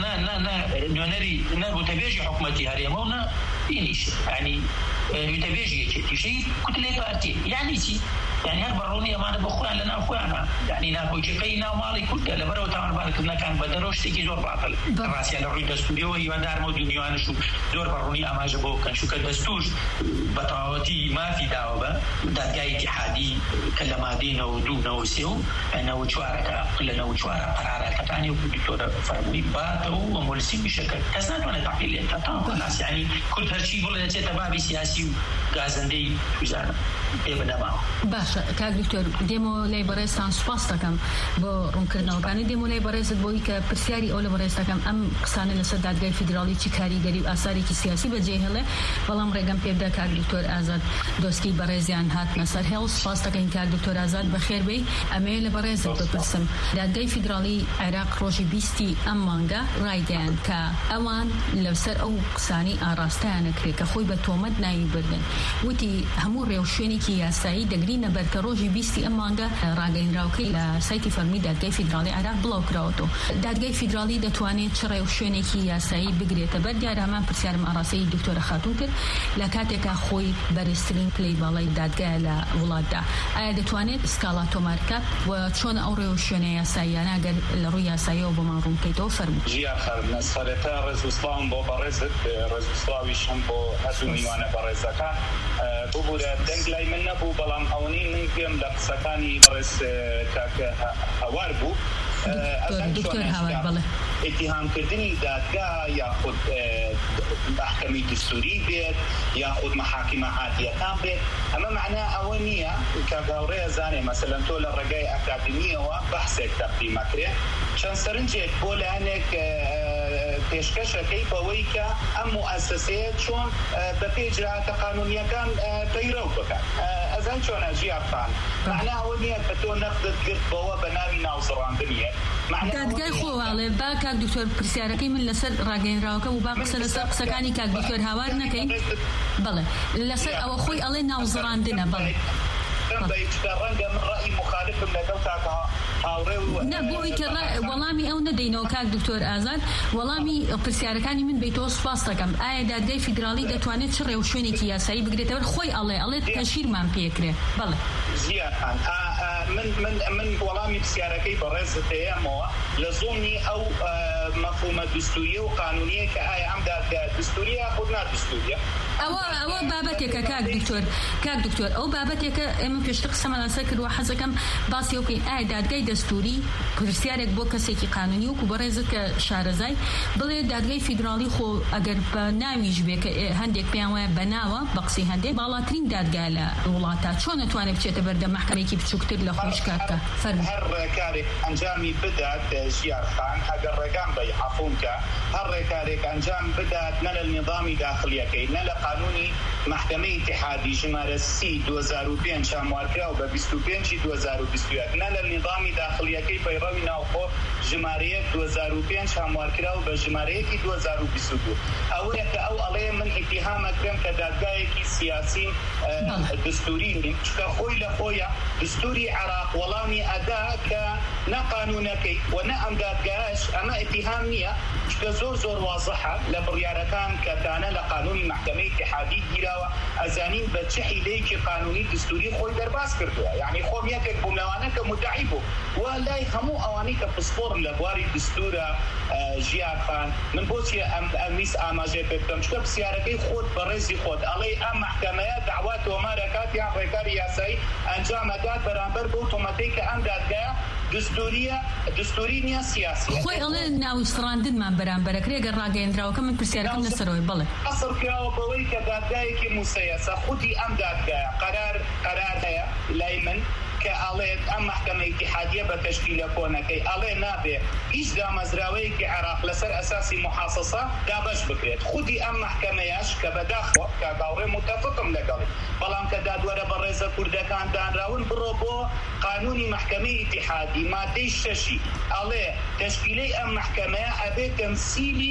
نوێنەری نەبووتەبێژی حکوومەتی هەرێمە و نە بینیش ینی وتەبێژی یەکێتیشەی کوتلەی پارتی یعنی چی یعنی هەر بەڕوونی ئەمانە بۆ خۆیان لە ناو خۆیانە یعنی ناکۆچەکەی ناو ماڵی کوردە لەبەرەوە تاوانبارکردنەکان بە دەرەوە شتێکی زۆر باتڵ ڕاستیان لە ڕووی دەستوریەوە هیوادارمە و دنیوانش و زۆر بەڕوونی ئاماژە بۆ بکەن چونکە دەستور بە تەواوەتی مافی داوە بە دادگای ئیتیحادی کە لە مادەی نەوە دوو نەوە سێ و نەوە چوارەکە لە نەوە چوارە قەرارەکەکانی و دکتۆرە فەرمووی باتەوە و مۆلیسی میشەکە کەس ناتوانێت تەعقیل لێت تا خلاص یعنی کورد هەرچی بڵێ دەچێتە بابی سیاسی و گازەندەی توزانە پێ بنەماوە. باشە کاک دکتۆر دێمە لای بەڕێستان سوپاس دەکەم بۆ ڕوونکردنەوەکانی دێمە لای بەڕێزت بۆی کە پرسیاری ئەو لە بەڕێز دەکەم ئەم قسانە لەسەر دادگای فیدراڵی چی کاریگەری و ئاسارێکی سیاسی بەجێهێڵێ بەڵام ڕێگەم پێ بدە کاک دکتۆر ئازاد دۆستی بەڕێزیان هاتنە سەر هێڵ سوپاس دەکەین کاک دکتۆر ئازاد بەخێر بێی ئەمەیە لە بەڕێزت بپرسم دادگای فیدراڵی عێراق ڕۆژی بیستی ئەم مانگە ڕایگەیان کە ئەوان لەسەر ئەو قسانی ئاراستەیانە کرێ کە خۆی بە تۆمەت ناوی بردن وتی هەموو ڕێوشوێنێکی یاسایی دەگرینە بەر کە ڕۆژی بیستی ئەم مانگە ڕاگەیەنراوکەی لە سایتی فەرمی دادگای فیدراڵی عێراق بڵاو کراوەتەوە دادگای فیدراڵی دەتوانێت چ ڕێوشوێنێکی یاسایی بگرێتە بەر دیارە هەمان پرسیارم ئاڕاستەی دکتۆرە خاتوون کرد لە کاتێکا خۆی بەرزترین پلەی باڵای دادگایە لە وڵاتدا ئایا دەتوانێت سکاڵا تۆمارکە و چۆن ئەو ڕێوشوێنە یاساییانە ئەگەر لە ڕووی یاساییەوە بۆمان ڕوون بکەیتەوە فەرموو. ژیا خەرنە سەرەتا ڕێزوسڵام بۆ بەڕێزت ڕێزوسڵاویشم بۆ هەزوو میوانە بەڕێزەکان ببوورە دەنگ لای من نەبوو بەڵام ئەوەی من گوێم لە قسەکانی بەڕێز کاکە هەوار بوو دکتۆر هاوار بڵێ اتهامکردنی دادگا یاخود محکمەی دستوری بێت یاخود محاکمە عادیەکان بێت ئەمە معنای ئەوە نییە کە گاوڕێ زانێ مەسەلەن تۆ لە ڕێگای ئەکادمیەوە بەحسێک تەقدیمەکرێ چەند سەرنجێک بۆ لایەنێک پێشکەشەکەی بەوەی کە ئەم موئەسسەیە چۆن بە پێی ئیجراعاتە قانونیەکان پەیڕەو بکات. ئەزان چۆنە ژیافان معنای ئەوە نییە کە تۆ نەقدت کرد بەوە بە ناوی ناوزڕاندنیە. دادگای خۆواڵێ با کاک دکتۆر پرسیارەکەی من لەسەر ڕاگەیەنراوەکە و با قسە لەسەر قسەکانی کاک دکتۆر هاوار نەکەین. بەڵێ لەسەر ئەوە خۆی ئەڵێ ناوزڕاندنە. بەڵێ ڕەنگە من ڕەئی مخالفم لەگەڵ تاکە هاوڕێ و نە بۆی کە وەڵامی ئەو نەدەینەوە کاک دکتۆر ئازاد وەڵامی پرسیارەکانی من بێتەوە سوپاس دەکەم. ئایا دادگای فیدراڵی دەتوانێت چ ڕێو شوێنێکی یاسایی بگرێتەوە؟ خۆی ئەڵێ ئەڵێت تەشیرمان پێکرێ. بەڵێ زیاتان من من من وەڵامی پرسیارەکەی بەڕێزت هەیەمەوە لە زۆنی ئەو مەفهومە دستوریە و قانونیە کە ئایا ئەم دادگا دستوریە خود نادستوریە. ئەوە ئەوە بابەتێکە کاک دکتۆر کاک دکتۆر ئەو بابەتێکە ئێمە پێشتر قسەمان لەسەر کردووە حەزەکەم باسی ئەو بکەین ئایا دادگای دەستوری پرسیارێک بۆ کەسێکی قانونی وەکو بەڕێزت کە شارەزای بڵێ دادگای فیدراڵی خۆ ئەگەر بە ناویش بێ کە هەندێک پێیان وایە بە ناوە بە قسەی هەندێک باڵاترین دادگا لە وڵاتە چۆن نەتوانێت بچێتە بەردەم محکەمەیەکی بچووکتر لە خۆش کارکە فەرموو. هەر ڕێکارێک ئەنجامی بدات ژیارخان ئەگەر ڕێگان بە عەفوونکە هەر ڕێکارێک ئەنجام بدات نە لە نظامی داخلیەکەی نە لە قانونی محکمەی اتحادی ژمارە سی دوو هەزار و پێنج چاموارکراو بە بیست و پێنج دوو هەزار و بیست و یەک نە لە نظامی داخلیەکەی پەیڕەوی ناوخۆ ژمارەیەک دوو هەزار و پێنج چاموارکراو بە ژمارەیەکی دوو هەزار و بیست و دوو. ئەوەیە کە ئەو ئەڵێ من ئیتیهامەکرێم کە دادگایەکی سیاسی دستوری نین چکە خۆی لە خۆیە دستوری عێراق وەڵامی ئەدا کە نە قانونەکەی و نە ئەم دادگایش ئەمە ئیتیهام نییە چکە زۆر زۆر وازەحە لە بڕیارەکان کەتانە لە قانونی محکمەی اتحادی گیراوە ئەزانین بە چه حیلەیەکی قانونی دستوری خۆی دەرباز کردووە. یعنی خۆم یەکێک بووم لەوانە کە مدعی بوو و لای هەموو ئەوانەی کە پسپۆرن لە بواری دستورە ژیارخان من بۆچی ئەمیس ئاماژێ پێ بکەم چکە پرسیارەکەی خۆت بەڕێزی خۆت ئەڵێ ئەم محکەمەیە داوا تۆمارەکات یان ڕێکاری یاسایی ئەنجامەدات بەرامبەر بۆ تۆمەتەی کە ئەم دادگایە دستوریە دستوری نییە سیاسیە. خۆی ئەڵێ ناویستڕاندنمان بەرامبەرەکرێ ئەگەر ڕاگەیەندراوەکە من پرسیارەکەم لەسەرەوەی بڵێ ئەسڵ کراوە بەوەی کە دادگایەکی موسەیەسە خودی ئەم دادگایە قەرار قەرار هەیە لای من کە ئەڵێت ئەم محکەمەی اتحادیە بە تەشکیلە کۆنەکەی ئەڵێ نابێ هیچ دامەزراوەیەکی عێراق لەسەر ئەساسی محاسەسە دابەش بکرێت. خودی ئەم محکەمەیەش کە بەداخەوە کە باوڕێ متەفقم لەگەڵی بەڵام کە دادوەرە بە ڕێزە کوردەکان دانراون بڕۆ بۆ قانونی محکەمەی اتحادی مادەی شەشی ئەڵێ تەشکیلەی ئەم محکەمەیە ئەبێ تەمسیلی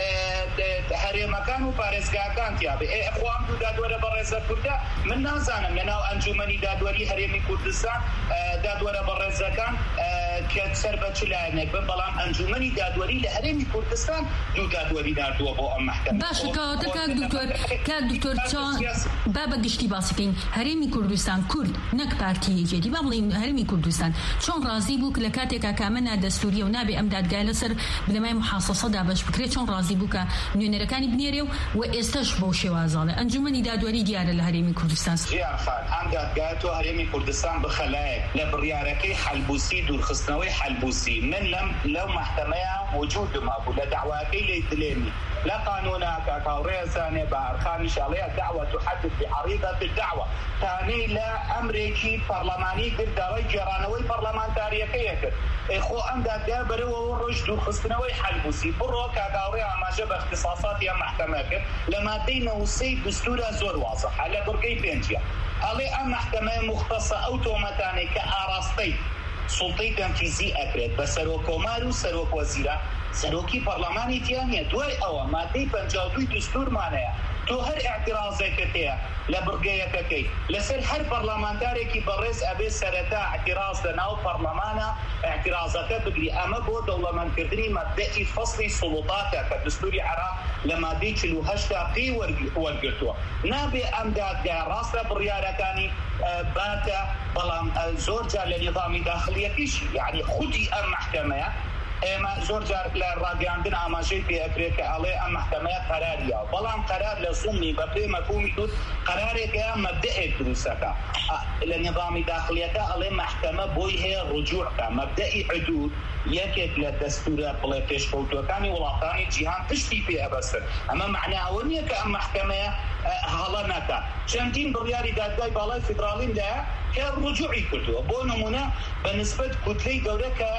هەرێمەکان و پارێزگاکان تیابێ. ئەخوام دوو دادوەرە بە ڕێزە کوردە من نازانم لەناو ئەنجومەنی دادوەری هەرێمی کوردستان دادوەرە بەڕێزەکان کە سەر بە چ لایەنێک بن بەڵام ئەنجومەنی دادوەری لە هەرێمی کوردستان دوو دادوەری ناردووە بۆ ئەم محکەمە. باشە کەواتە کاک دکتۆر کاک دکتۆر چۆن با بە گشتی باسەکەین هەرێمی کوردستان کورد نەک پارتیەکێتی با بڵێین هەرێمی کوردستان چۆن ڕازی بوو لە کاتێکا کامە نادەستوریە و نابێ ئەم دادگای لەسەر بنەمای محاسەسە دابەش بکرێت چۆن ڕازی بوو کە نوێنەرەکانی بنێرێ و ئێستاش بۆ شێوازاڵێ ئەنجومەنی دادوەری دیارە لە هەرێمی کوردستان. ژیانخان ئەم دادگای تۆ هەرێمی کوردستان بخەلایەک لە بڕیارەکەی حەلبوسی دوورخستنەوەی حەلبوسی من لەم لەو محکەمەیە وجودما بوو لە داواکەی لێ دلێنی لا قانونا كاكاوريا ثانية بأرخان شالية دعوة تحدث بعريضة الدعوة ثاني لا أمريكي برلماني قد داري جرانوي برلمانتارية كيكر إخو أم دا دابر ورشد وخصنوي حلبوسي برو كاكاوريا ما جاب اختصاصات يا محكمة لما دينا وصي دستورة زور واضح على برقي بينجيا ألي أم محكمة مختصة أوتوماتاني كأراستي سلطي تنفيذي أكرد بسروك ومال وسروك وزيرة سروكي برلماني تيانية دوي أوا مادي بنجاودوي دستور مانيا تو هر اعتراضك تيا لبرقية كي لسر هر برلمانتاري كي برز أبي سرتا اعتراض لناو برلمانا اعتراضك بقري أما بو دولة من كردني مبدئي فصلي سلطاتك كدستوري عراق لما ديش لو هشتا قي ورقرتوا نابي أمداد راسنا بريارة كاني باتا بلام زورجا لنظام داخلية كيش يعني خدي أم محكمة ئێمە زۆر جار لە ڕاگەاندن ئاماژەی پێ ئەکرێت کە ئەڵێ ئەم محکەمەیە قەراریە، بەڵام قەرار لە زومنی بە پێی مەفهومی دوور قەرارێکە مەبدەئێک دروستەکە. لە نظامی داخلیەکە ئەڵێ محکەمە بۆی هەیە ڕجوعکە، مەبدەئی حدود یەکێک لە دەستورە بڵێ پێشکەوتوەکانی وڵاتانی جیهان پشتی پێ ئەبەستن. ئەمە معنی ئەوە نییە کە ئەم محکەمەیە هەڵە نەکە. چەندین بڕیاری دادگای باڵای فیدراڵیم لایە کە ڕجوعی کردووە. بۆ نمونە بەنسبەت کوتلەی گەورە کە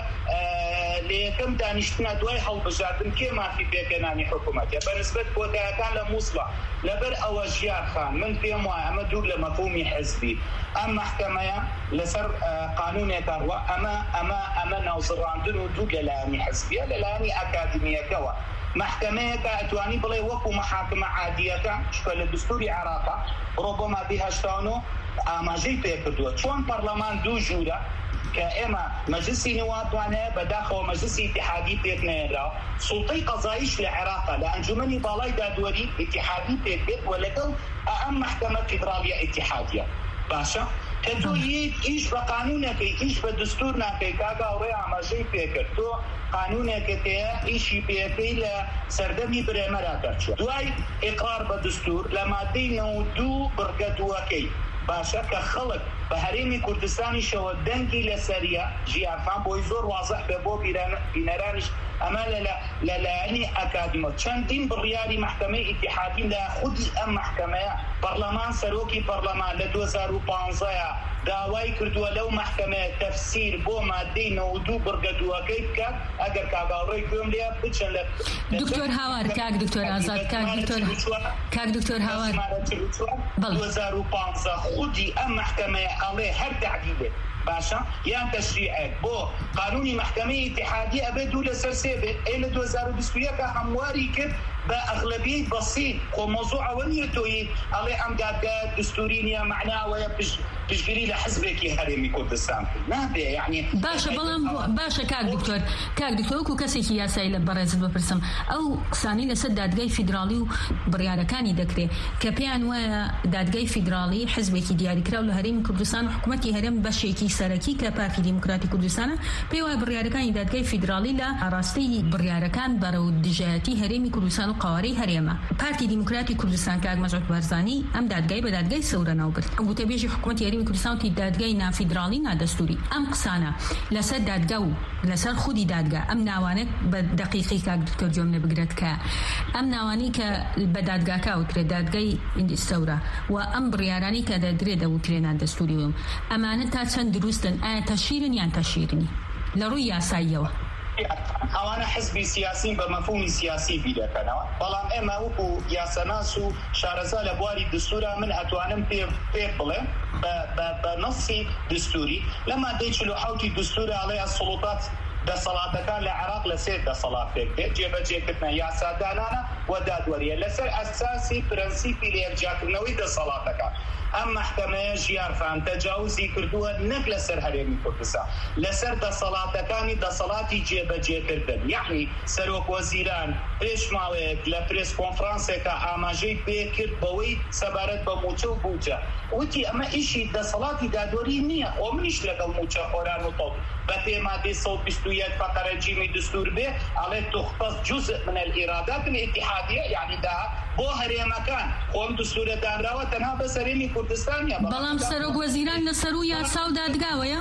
لە یەکەم دانیشتنە دوای هەڵبژاردن کێ مافی پێکەنانی حکوومەتە بەنسبەت کۆتایەکان لە مووسڵە. لەبەر ئەوە ژیار خان من پێم وایە ئەمە دوور لە مەفهومی حزبی. ئەم محکەمەیە لەسەر قانونێکە ڕوا ئەمە ئەمە ئەمە ناوزڕاندن و دوور لەلایەنی حزبیە لەلایەنی ئەکادمیەکەوە. محکەمەیەکە ئەتوانی بڵێ وەکو مەحاکمە عادیەکە چکە لە دستوری عێراقا بڕۆ بۆ مادەی هەشتا و نۆ ئاماژەی پێ کردووە چۆن پەرلەمان دوو ژوورە کە ئێمە مەجلسی نوابوانەیە بەداخەوە مەجلسی ئیتیحادی پێک نێراوە، سوڵتەی قەزاییش لە عێراقا لە ئەنجومەنی باڵای دادوەری ئیتیحادی پێک بێت و لەگەڵ ئەم محکەمە فیدراڵیە ئیتیحادیە. باشە کە تۆ یەک ئیش بە قانونەکەی ئیش بە دستور ناکەی کاگاوڕێ ئاماژەی پێکرد تۆ قانونێکت هەیە ئیشی پێەکەی لە سەردەمی برێمەرا دەرچووە. دوای ئیقرار بە دستور لە مادەی نەوە دوو بڕگە دووەکەی باشە کە خەڵک بە هەرێمی کوردستانی شەوە دەنگی لەسەریە ژیانفان بۆی زۆر وازەح بێ بۆ بینەرانیش ئەمە لەلایەنی ئەکادیمە. چەندین بڕیاری محکەمەی ئیتیحادی لە خودی ئەم محکەمەیە پەرلەمان سەرۆکی پەرلەمان لە دوو هەزار و پانزە داوای کردووە لەو محکەمەیە تەفسیر بۆ مادەی نەوە دوو بڕگە دووەکەی بکات ئەگەر کاگاوڕێی گوێم لێ بچن لە دکتۆر هاوار کاک دکتۆر ئازاد کاک دکتۆر کاک دکتۆر هاوار دوو هەزار و پانزە خودی ئەم محکەمەیە ئەڵێ هەر تعدیلێت باشە یان تەشریعێک بۆ قانونی محکەمەی ئیتیحادی ئەبێت دوو لەسەر سێ بێت. ئێ لە دوو هەزار و بیست و یەکە هەمواری کرد بە ئەغلەبیەی بەسیط خۆ مۆزوع ئەوە نیە تۆیی ئەڵێ ئەم دادگای دستوری نییە معناوەیە پشتگیری لە حزبێکی هەرێمی کوردستان نابێ یعنی باشە. بەڵام باشە کاک دکتۆر کاک دکتۆر وەکو کەسێکی یاسایی لە بەڕێزت بپرسم ئەو قسانی لەسەر دادگای فیدراڵی و بڕیارەکانی دەکرێت کە پێیان وایە دادگای فیدراڵی حزبێکی دیاریکراو لە هەرێمی کوردستان و حکوومەتی هەرێم بەشێکی سەرەکی کە پارتی دیموکراتی کوردستانە پێی وایە بڕیارەکانی دادگای فیدراڵی لە ئاڕاستەی بڕیارەکان بەرەو دژایەتی هەرێمی کوردستان و قوارەی هەرێمە. پارتی دیموکراتی کوردستان کاک مەجید بارزانی ئەم دادگای بە دادگای سەورە ناوبرد گوتەبێژی حکوومەتی هەرێمی کوردستان و دادگای نافیدراڵی نادەستوری. ئەم قسانە لەسەر دادگا و لەسەر خودی دادگا ئەم ناوانێت بە دقیقی کاک دکتۆر جۆم نەبگرێت کە ئەم ناوانی کە بە دادگاکە وترێت دادگای سەورە و ئەم بڕیارانی کە دەدرێت دەوترێ نادەستوری وم ئەمانە تا چەند دروستن ئایا تەشیرن یان تەشیرنی لە ڕووی یاساییەوە؟ ئەوانە حزبی سیاسین بە مەفهومی سیاسی بیرەکەنەوە، بەڵام ئێمە وەکو یاسەناس و شارەزا لە بواری دستورە من ئەتوانم پێ بڵێم بە نەسی دستوری لە مادەی چل و حەوتی دستورە ئەڵێ سوڵتات دەسەڵاتەکان لە عێراق لە سێ دەسەڵات پێک بێت جێبەجێکردنە یاسادانانە و دادوەریە لەسەر ئەساسی پرەنسیپی لێرجاکردنەوەی دەسەڵاتەکان. ئەم محکەمەیە ژیارفان تەجاوزی کردووە نەک لەسەر هەرێمی کوردستان لەسەر دەسەڵاتەکانی دەسەڵاتی جێبەجێکردن. یعنی سەرۆک وەزیران پێش ماوەیەک لە پرێس کۆنفرانسێکە ئاماژەی پێکرد بەوەی سەبارەت بە موچە و بوجە وتی ئەمە ئیشی دەسەڵاتی دادوەری نییە. ئەو منیش لەگەڵ موچە خۆران و تۆڵ بە پێ مادەی سەد و بیست و یەک فەقرە جیمی دستور بێ ئەڵێ تختص جزء من الإيرادات الاتحادية يعني دا بۆ هەرێمەکان خۆم دستورە دانراوە تەنها بە سەرێمی کوردستانیە. بەڵام سەرۆک وەزیران لەسەر و یاسا و دادگاوەیە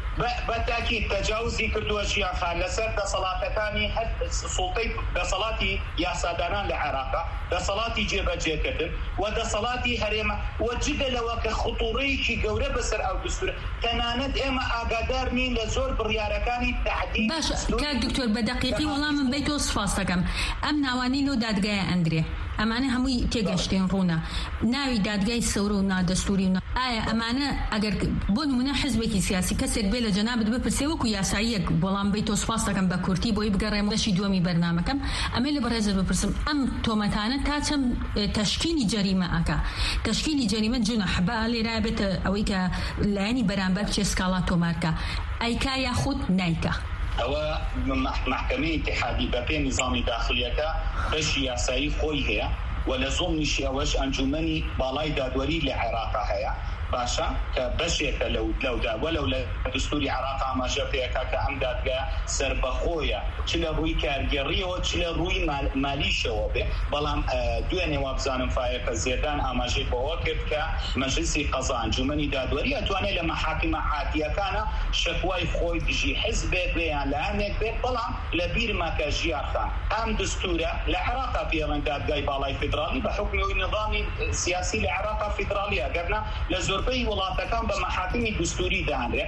بەتاکید تەجاوزی کردووە ژیانخان لەسەر دەسەڵاتەکانی هەر سوڵتەی دەسەڵاتی یاسادانان لە عێراقا دەسەڵاتی جێبەجێکردن و دەسەڵاتی هەرێمە و جگە لەوە کە خوتوڕەیەکی گەورە بەسەر ئەو دستورە تەنانەت ئێمە ئاگادار نین لە زۆر بڕیارەکانی تەعدیل. باشە کاک دکتۆر بە دەقیقی وەڵامم بێتەوە سوپاس دەکەم. ئەم ناوانەی لەو دادگایە ئەندرێ ئەمانە هەمووی تێگەشتێن ڕوونە ناوی دادگای سەورە و نادەستوری و ئایا ئەمانە ئەگەر بۆ نمونە حزبێکی سیاسی کەسێک بێ لە جەنابەت بپرسێ وەکو یاساییەک بەڵام بێتەوە سوپاس دەکەم بە کورتی بۆی بگەڕێم دەشی دووەمی بەرنامەکەم ئەمە لە بەڕێزت بپرسم ئەم تۆمەتانە تا چەند تەشکیلی جەریمە ئەکا تەشکیلی جەریمە جونەحبا لێرا بێتە ئەوەی کە لایەنی بەرامبەر بچێ سکاڵا تۆمارکە ئەیکا یاخود نایکە. ئەوە محکەمەی ئیتیحادی بە پێی نظامی داخلیەکە بەشی یاسایی خۆی هەیە و لە زۆمنیشی ئەوەش ئەنجومەنی باڵای دادوەری لە عێراقا هەیە باشە کە بەشێکە لەو لەودا وەلەو لە دستوری عێراق ئاماژەپێکە کە ئەم دادگا سەربەخۆیە چ لە ڕووی کارگەڕیەوە چ لە ڕووی مالیشەوە بێ بەڵام دوێنێ وابزانم فایەکە زێدان ئاماژەی بەوە کرد کە مەجلیسی قەزا ئەنجومەنی دادوەری ئەتوانێت لە مەحاکمە عادیەکانە شەکوای خۆی دژی حزبێک بێ یان لایەنێک بێت بەڵام لە بیرما کە ژیارخان ئەم دستورە لە عێراقا پێڵەن دادگای باڵای فیدرالی بە حکمی نظامی سیاسی لە عێراقا فیدرالیە گەرنا لە زۆربەی وڵاتەکان بە مەحاکمی دستوری دانرێ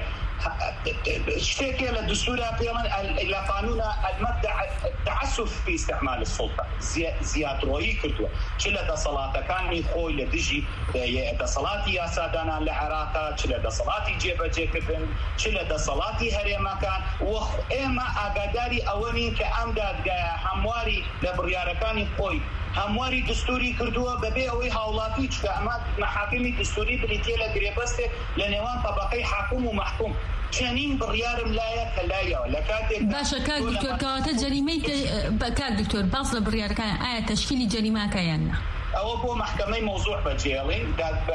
شتێکێ لە دستورا پێڵەن لە قانونە المبدأ التعسف في استعمال السلطة زیاترۆیی کردووە چ لە دەسەڵاتەکانی خۆی لە دژی دەسەڵاتی یاسادانان لە عێراقا چ لە دەسەڵاتی جێبەجێکردن چ لە دەسەڵاتی هەرێمەکان و ئێمە ئاگاداری ئەوە نین کە ئەم دادگایە هەمواری لە بڕیارەکانی خۆی هەمواری دستوری کردووە بەبێ ئەوەی هاوڵاتی چکە ئەمە مەحاکمی دستوری بریتیە لە گرێبەستێک لە نێوان طەبەقەی حاکم و مەحکوم چەندین بڕیارم لایە کە لایەوە لە کاتێک باشە کاک دکتۆر کەواتە جەریمەی کاک دکتۆر باس لە بڕیارەکان ئایا تەشکیلی جەریماکە یان نا ئەوە بۆ محکمەی مۆزوع بەجێڵین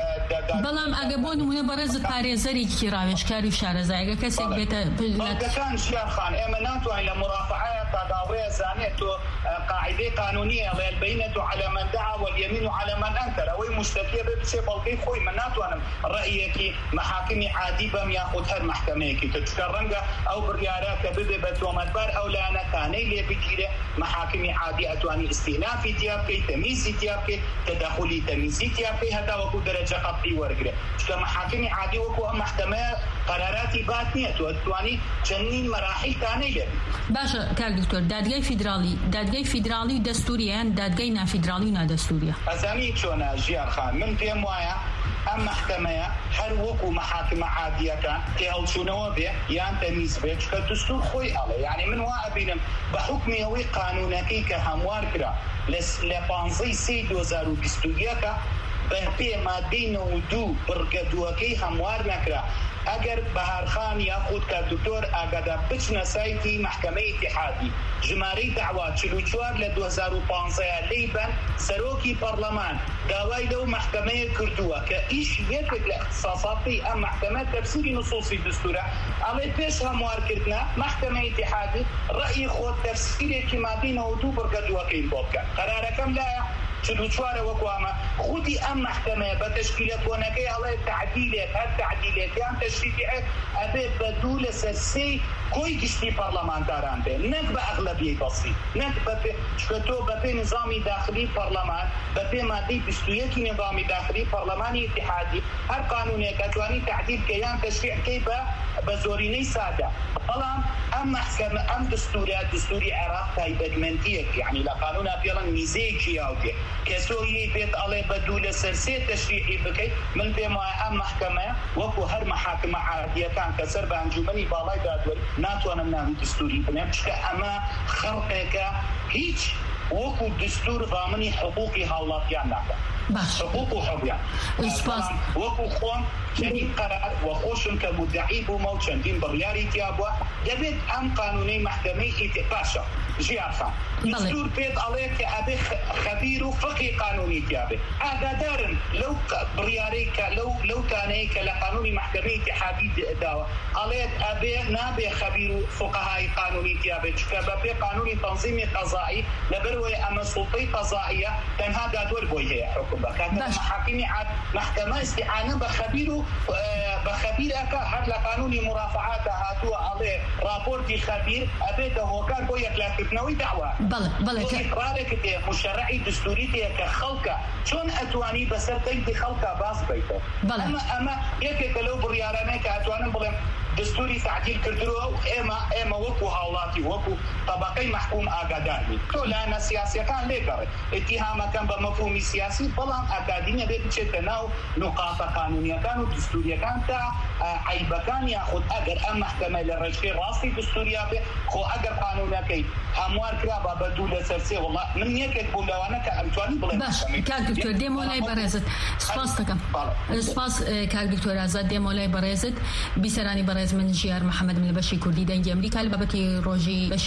بەڵام ئەگە بۆ نمونە بەڕێزت پارێزەرێکی ڕاوێژکاری و شارەزایەگە کەسێک بێتە بەڵگەکان ژیانخان ئێمە ناتوانین لە مڕافعەیە تاداڕێ زانێت تۆ قاعدەی قانونیە ڵێ البەینەة على من دعا واليمين على من أنكر ئەوەی مشتەکیە بێ بچێ بەڵگەی خۆی من ناتوانم ڕەئیەکی مەحاکمی عادی بەم یاخود هەر محکمەیەکی کە چکە ڕەنگە ئەو بڕیارە کە ببێ بە تۆمەتبار ئەو لایەنەکانەی لێ بگیرێ مەحاکمی عادی ئەتوانی ئیستینافی تیا بکەیت تەمیزی تیا بکەیت تدخلی تمیزی تیا بکەیت هەتا وەکو دەرەجە قەطعی وەرگرێت چکە مەحاکمی عادی وەکو ئەم محکمەیە قەراراتی بات نییە تۆ ئەتوانی چەندین مەراحیل تانەی لێ باشە کاک دکتۆر دادگای فیدرالی دادگای فیدرالی و دەستوریان دادگای نافیدرالی و نادەستوریە ئەزانی چۆنە ژیانخان من پێم وایە ئەم محکمەیە هەر وەکو مەحاکمە عادیەکان کە هەڵچوونەوە بێ یان تەمیز بێت چکە دستور خۆی ئەڵێ یعنی من وا ئەبینم بە حکمی ئەوەی قانونەکەی کە هەموار کرا لە پانزەی سێی دو هەزار و بیست و یەکە بە پێ مادەی نەوە و دوو بڕگەدووەکەی هەموار نەکرا ئەگەر بەهارخان یاخود کە دکتۆر ئاگادار بچنە سایتی محکمەی ئیتیحادی ژمارەی داوا چل و چوار لە دو هەزار و پانزە لەیبەن سەرۆکی پەرلەمان داوای لەو محکمەیە کردووە کە ئیش یەکێک لە اختصاصاتی ئەم محکمە تەفسیری نصوصی دستورە ئەڵێ پێش هەموارکردنە محکمەی ئیتیحادی ڕەئی خۆت تەفسیرێکی مادەی نەوە و دوو بڕگەدووەکەی بۆ بکە قەرارەکەم لایە چلو چوارە وەکوامە خودی ئەم محکمەیە بە تەشکیلەتوانەکەی ئەڵێ تعدیلێک هەر تعدیلێکیان تەشریعێک ئەبێت بە دوو لەسەر سێی کۆی گشتی پەرلەمانتاران بێ نەک بە ئەغلەبیەی بەسیط نەک بەپێ چکە تۆ بەپێ نظامی داخلی پەرلەمان بەپێ مادەی بیست و یەکی نظامی داخلی پەرلەمانی ئیتیحادی هەر قانونێک ئەتوانی تعدیل کە یان تەشریعکەی بە بە زۆرینەی سادە بەڵام ئەم محکمە ئەم دستورە دستوری عێراق تایبەتمەندیەک یعنی لە قانونا پێڵەن میزەیەکی یاوتێ کە تۆ پێت ئەڵێ بە دوو لەسەر سێ تەشریعی بکەیت من پێم وایە ئەم محکمەیە وەکو هەر مەحاکمە عادیەکان کە سەر بە ئەنجومەنی باڵای دادوەری ناتوانم ناوی دستوری بنێم چکە ئەمە خەڵقێکە هیچ وەکو دستور ضامنی حقوقی هاوڵاتیان ناکات حقوق و حقوقیان وەکو خۆم چەندین قەرار وە خۆشم کە مدعی بوومە و چەندین بڕیاری تیا بووە دەبێت ئەم قانونەی محکمەی ئیتی باشە ژیانخان دستور پێت ئەڵێ کە ئەبێ خەبیر و فقی قانونی تیا بێ ئاگادارن لەو بڕیارەی کە لەو لەو تانەیە کە لە قانونی محکمەی ئیتیحادی داوە ئەڵێت ئەبێ نابێ خەبیر و فقەهای قانونی تیا بێت چکە بەپێ قانونی تەنظیمی قەزایی لەبەرەوەی ئەمە سوڵتەی قەزائیە تەنها دادوەر بۆی هەیە حکم بکات محاکمی محکمە استعانە بە خەبیر و بە خەبیر ئەکا هەر لە قانونی مرافعاتە هاتووە ئەڵێ راپۆرتی خەبیر ئەبێتە هۆکار بۆ یەکلاکردنەوەی داوا ئیقرارێک تێ مشەرعی دستوری تێ کە خەڵکە چۆن ئەتوانی بەسەر قەیدی خەڵکە باس بێتەوە ئەمە ئەمە یەکێکە لەو بڕیارانەیە کە ئەتوانم بڵێم دستوری تعدیل کردنەوە و ئێمە ئێمە وەکو هاوڵاتی وەکو طبقەی محکوم ئاگادارنی تۆ لایەنە سیاسیەکان لێگەڕێت اتهامەکان بە مەفهومی سیاسی بەڵام ئاگادینە بێت بچێتە ناو نقاطە قانونیەکان و دستوریەکان تا عیبەکان یاخود ئەگەر ئەم محکمە لە ڕێژەی ڕاستی دستوریا بێ خۆ ئەگەر قانونەکەی هەموار کرا بە بە دوو لەسەر سێ وڵات من یەکێک بوو لەوانە کە ئەمتوانی بڵێم باش کاک دکتۆر دێمە لای بەڕێزت سپاس دەکەم سپاس کاک دکتۆر ئازاد دێمە لای بەڕێزت بیسەرانی بەڕێز من ژیار محەممەدم لە بەشی کوردی دەنگی ئەمریکا لە بابەتی ڕۆژی بەشی کوردی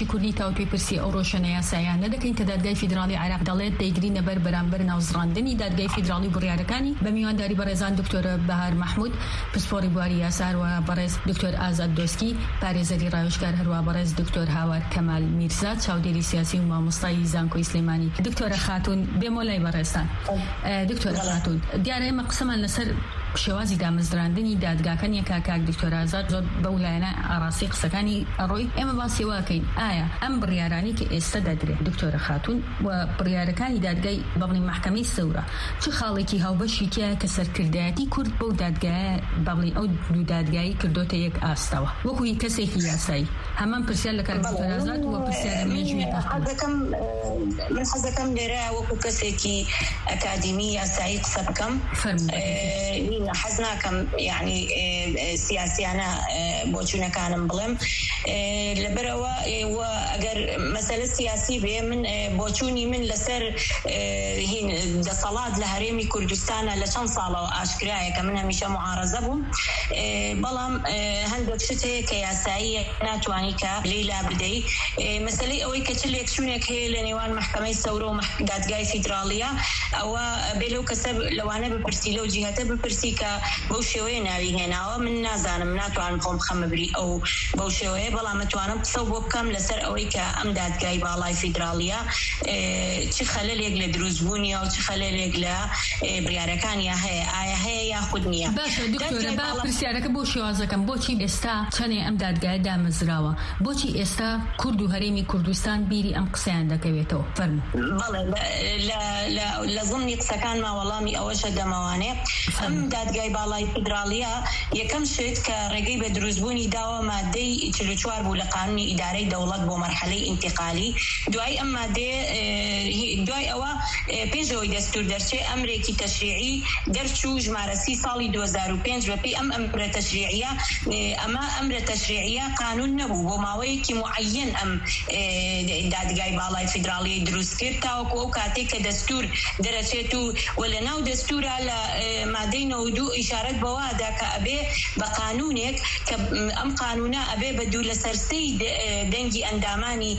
تاوتوی پرسی ئەو ڕۆژنە یاسایان نەدەکەین کە دادگای فیدراڵی عێراق دەڵێت دەیگرینە بەر بەرامبەر ناوزڕاندنی دادگای فیدراڵی بڕیارەکانی بە میوانداری بەڕێزان دکتۆر بەهار محمود پسپۆڕی بواری یاسار و بەڕێز دکتۆر ئازاد دۆسکی پارێزەری ڕاوێژگار هەروە بەڕێز دکتۆر هاوار کەمال میرزا چاودێری سیاسی و مامۆستای زانکۆی سلێمانی. دکتۆرە خاتون بێمۆلای بەڕێستان. دکتۆرە خاتون دیارە ئێمە قسەمان لەسەر شێوازی دامەزراندنی دادگاکان یەکا کاک دکتۆر ئازاد زۆر بەو لایەنە ئاڕاستی قسەکانی ئەڕۆی ئێمە باسی واکەین ئایا ئەم بڕیارانی کە ئێستا دەدرێت دکتۆرە خاتون و بڕیارەکانی دادگای بەڵێ محکەمەی سەورە چه خاڵێکی هاوبەشی تایە کە سەرکردایەتی کورد بەو دادگایە بەڵێ ئەو دوو دادگایی کردوتە یەک ئاستەوە وەکو کەسێکی یاسایی هەمان پرسیار لە کاک دکتۆر ئازاد و پرسیارە مێژووی حەزەکەم من حەزەکەم لێرە وەکو کەسێکی ئەکادیمی یاسایی قسە بکەم حەز ناکەم یعنی سیاسیانە بۆچوونەکانم بڵێم لەبەرەوە ئەگەر مەسەلە سیاسی بێ من بۆچوونی من لەسەر دەسەڵات لە هەرێمی کوردستانە لە چەند ساڵەوە ئاشکرایە کە من هەمیشە معارەزە بووم بەڵام هەندێک شت هەیە کە یاسایی ناتوانی کە لێلا بدەی مەسەلەی ئەوەی کە چ لێکچوونێک هەیە لە نێوان محکەمەی سەورە و دادگای فیدراڵیە ئەوە بێ لەو کەسە لەوانە بپرسی لەو جیهەتە بپرسی کە بەو شێوەیە ناوی هێناوە من نازانم ناتوانم خۆم خەمە بری ئەو بەو شێوەیە بەڵام متوانم قسە بۆ بکەم لەسەر ئەوەی کە ئەم دادگای باڵای فیدراڵیە چ خەلەلێک لە دروستبوونیە و چ خەلەلێک لە بڕیارەکانیە هەیە ئایا هەیە یاخود نییە. باشە دکتۆرە با پرسیارەکە بۆ شێوازەکەم بۆچی ئێستا چەنێ ئەم دادگایە دامەزراوە بۆچی ئێستا کورد و هەرێمی کوردستان بیری ئەم قسەیان دەکەوێتەوە فەرموو. لە ضمنی قسەکانما وەڵامی ئەوەشە دەمەوانێ ئەم دادگای باڵای فیدراڵیە یەکەم شت کە ڕێگەی بە دروستبوونی داوە مادەی چل و چوار بوو لە قانونی ئیدارەی دەوڵەت بۆ مەرحەلەی ئینتیقالی دوای ئەم مادێ دوای ئەوە پێشەوەی دەستور دەرچێ ئەمرێکی تەشریعی دەرچوو ژمارە سی ساڵی دوو هەزار و پێنج بەپێی ئەم ئەمرە تەشریعیە ئەمە ئەمرە تەشریعیە قانون نەبوو بۆ ماوەیەکی معەیەن ئەم دادگای باڵای فیدراڵی دروست کرد تاوەکو ئەو کاتێک کە دەستور دەرەچێت و وە لە ناو دەستورە لە مادەی نەوە دوو ئیشارەت بەوادا کە ئەبێ بە قانونێک کە ئەم قانونە ئەبێ بە دوو لە سەرسەی دەنگی ئەندامانی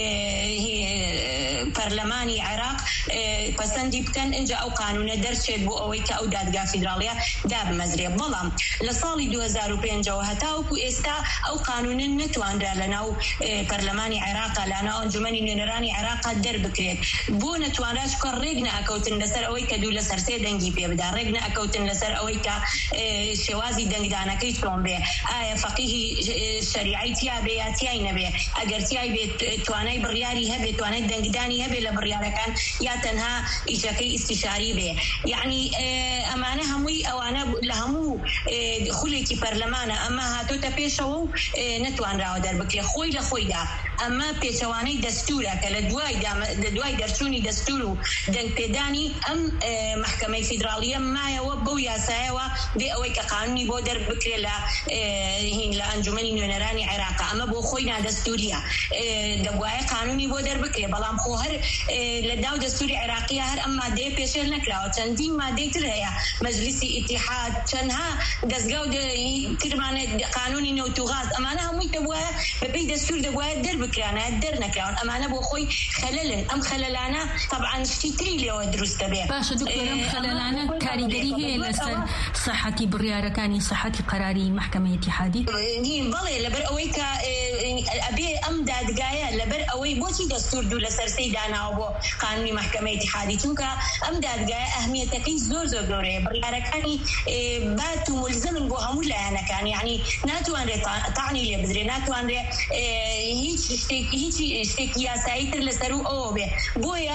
پەرلەمانی عێراق پەسەندی بکەن اینجا ئەو قانونە دەرچێت بۆ ئەوەی کە ئەو دادگا فیدراڵیە دابمەزرێ بەڵام لە ساڵی دوو هەزار و پێنجەوە هەتاوەکو ئێستا ئەو قانونە نەتوانرا لە ناو پەرلەمانی عێراقا لە ناو ئەنجومەنی نوێنەرانی عێراقا دەربکرێت بۆ نەتوانرا چکە ڕێک نەئەکەوتن لەسەر ئەوەی کە دوو لە سەرسێ دەنگی پێ بدا ڕێک نەئەکەوتن لەسەر ئەوەی کە شێوازی دەنگدانەکەی چۆن بێ ئایا فەقیهی شەریعەی تیا بێ یا تیای نەبێ ئەگەر تیای بێت توانای بڕیاری هەبێت توانای دەنگدانی هەبێ لە بڕیارەکان یا تەنها ئیشەکەی ئیستیشاری بێ یعنی ئەمانە هەمووی ئەوانە لە هەموو خولێکی پەرلەمانە ئەمە هاتۆتە پێشەوە و نەتوانراوە دەربکرێ خۆی لە خۆیدا ئەمە پێچەوانەی دەستورە کە لە دوای لە دوای دەرچوونی دەستور و دەنگپێدانی ئەم محکەمەی فیدراڵیە مایەوە بەو یاسایەوە بێ ئەوەی کە قانونی بۆ دەربکرێ لە لە ئەنجومەنی نوێنەرانی عێراقا ئەمە بۆ خۆی نادەستوریە دەبوایە قانونی بۆ دەربکرێ بەڵام خۆ هەر لە داو دەستوری عێراقیە هەر ئەم مادەیە پێشێل نەکراوە چەندین مادەی تر هەیە مەجلیسی ئیتیحاد چەندها دەستگا و ترمانە قانونی نەوت و غاز ئەمانە هەمووی دەبوایە بەپێی دەستور دەبوایە دەربکرانە دەرنەکراون ئەمانە بۆ خۆی خەلەلن ئەم خەلەلانە طبعا شتی تری لێەوە دروستە بێ. باشە دکتۆر ئەم خەلەلانە کاریگەری هەیە لەسەر صحەتی بڕیارەکانی صحەتی قەراری محکەمەی ئیتیحادی؟ بەڵێ لەبەر ئەوەی کە ئەبێ ئەم دادگایە لەبەر ئەوەی بۆچی دەستور دوو لە سەرسەی داناوە بۆ قانونی محکەمەی ئیتیحادی چونکە ئەم دادگایە ئەهمیەتەکەی زۆر زۆر گەورەیە بڕیارەکانی بات و ملزمن بۆ هەموو لایەنەکان یعنی ناتوانرێت تاعنی لێ بدرێ ناتوانرێ هیچ شتێکی هیچی شتێکی یاسایی تر لەسەر و ئەوە بێ بۆیە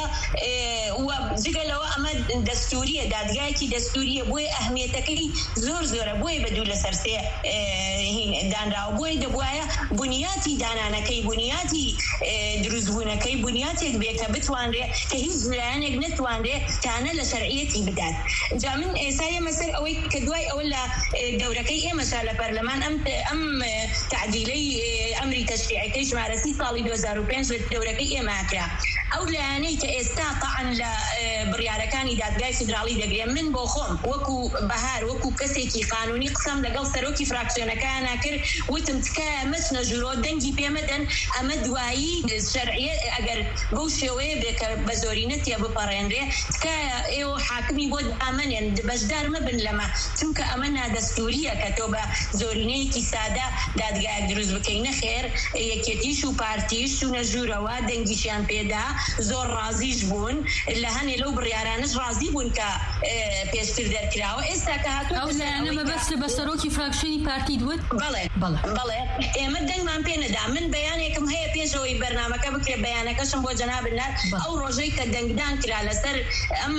جگەلەوە ئەمە دەستوریە دادگایەکی دەستوریە بۆیە ئەهمیەتەکەی زۆر زۆرە بۆیە بە دوو لە سەرسێ دانراوە بۆی دەبوایە بنیاتی دانانەکەی بنیاتی دروستبوونەکەی بنیاتێک بێ کە بتوانرێ کە هیچ لایەنێک نەتوانرێ تانە لە شەرعیەتی بدات. جا من ئێستا ئێمە سەر ئەوەی کە دوای ئەوە لە دەورەکەی ئێمەشا لە پەرلەمان ئەم ئەم تعدیلەی ئەمری تەشریعەکەی ژمارە سی ساڵی دوو هەزار و پێنج لە دەورەکەی ئێماکرا ئەو لایەنەی کە ئێستا تاعن لە بڕیارەکانی دادگای فیدراڵی دەگرێ من بۆ خۆم وەکو بەهار وەکو کەسێکی قانونی قسەم لەگەڵ سەرۆکی فراکسیۆنەکانە کرد وتم تکایە مەچنە ژوورۆ دەنگی دەنگی پێمەدەن ئەمە دوایی شەرعیە ئەگەر بەو شێوەیە بێ کە بە زۆرینەتیە بپەڕێنرێ تکایە ئێوە حاکمی بۆ ئامەنێن بەشدار مەبن لەمە چونکە ئەمە نادەستوریە کە تۆ بە زۆرینەیەکی سادە دادگایەک دروست بکەی نەخێر یەکێتیش و پارتیش چوونە ژوورەوە دەنگیشیان پێدا زۆر ڕازیش بوون لە هەنێ لەو بڕیارانش ڕازی بوون کە پێشتر دەرکراوە ئێستا کە هاتووە ئەو لایەنە مەبەستە بە سەرۆکی فراکشنی پارتی دوت بەڵێ بەڵێ ئێمە دەنگمان پێ نەدا من بەیانێکم هەیە پێشەوەی بەرنامەکە بکرێ بەیانەکەشم بۆ جەناب النار ئەو ڕۆژەی کە دەنگدان کرا لەسەر ئەم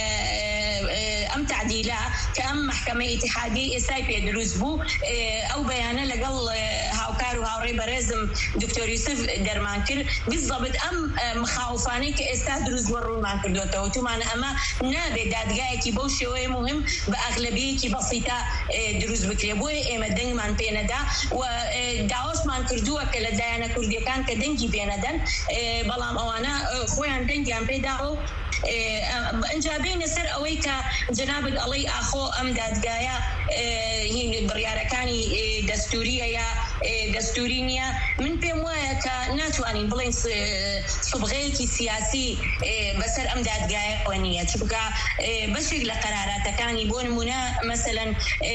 ئەم تعدیلە کە ئەم محکەمەی ئیتیحادیە ئێستای پێ دروست بوو ئەو بەیانە لەگەڵ هاوکار و هاوڕێی بەڕێزم دکتۆر یوسف دەرمان کرد بالضبط ئەم مخاوفانەی کە ئێستا دروست بۆ ڕوونمان کردوتەوە تومانە ئەمە نابێت دادگایەکی بەو شێوەیە مهم بە ئەغلبیەکی بەسیطە دروست بکرێ بۆیە ئێمە دەنگمان پێ نەدا و داواشمان کردووە کە لە دایانە کوردیەکان کە دەنگی پێ نەدەن بەڵام ئەوانە خۆیان دەنگیان پێداوە ئەنجا بینە سەر ئەوەی کە جەنابت ئەڵەی ئاخۆ ئەم دادگایە بڕیارەکانی دەستوریە یا دەستوری نییە من پێم وایە کە ناتوانین بڵێن سوبغەیەکی سیاسی بەسەر ئەم دادگایەوە نییە چونکە بەشێک لە قەراراتەکانی بۆ نمونە مەسەلەن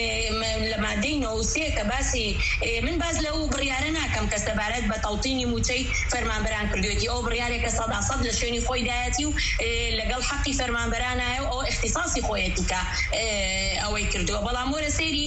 لە مادەی نۆسێ کە باسی من باز لەو بڕیارە ناکەم کە سەبارەت بە تەڵتینی موچەی فەرمانبەران کردوێتی ئەو بڕیارێکە سەد سەد لە شوێنی خۆی دایەتی و لەگەڵ حەقی فەرمانبەرانایە و ئەو اختصاصی خۆیەتی کە ئەوەی کردووە بەڵام وەرە سەیری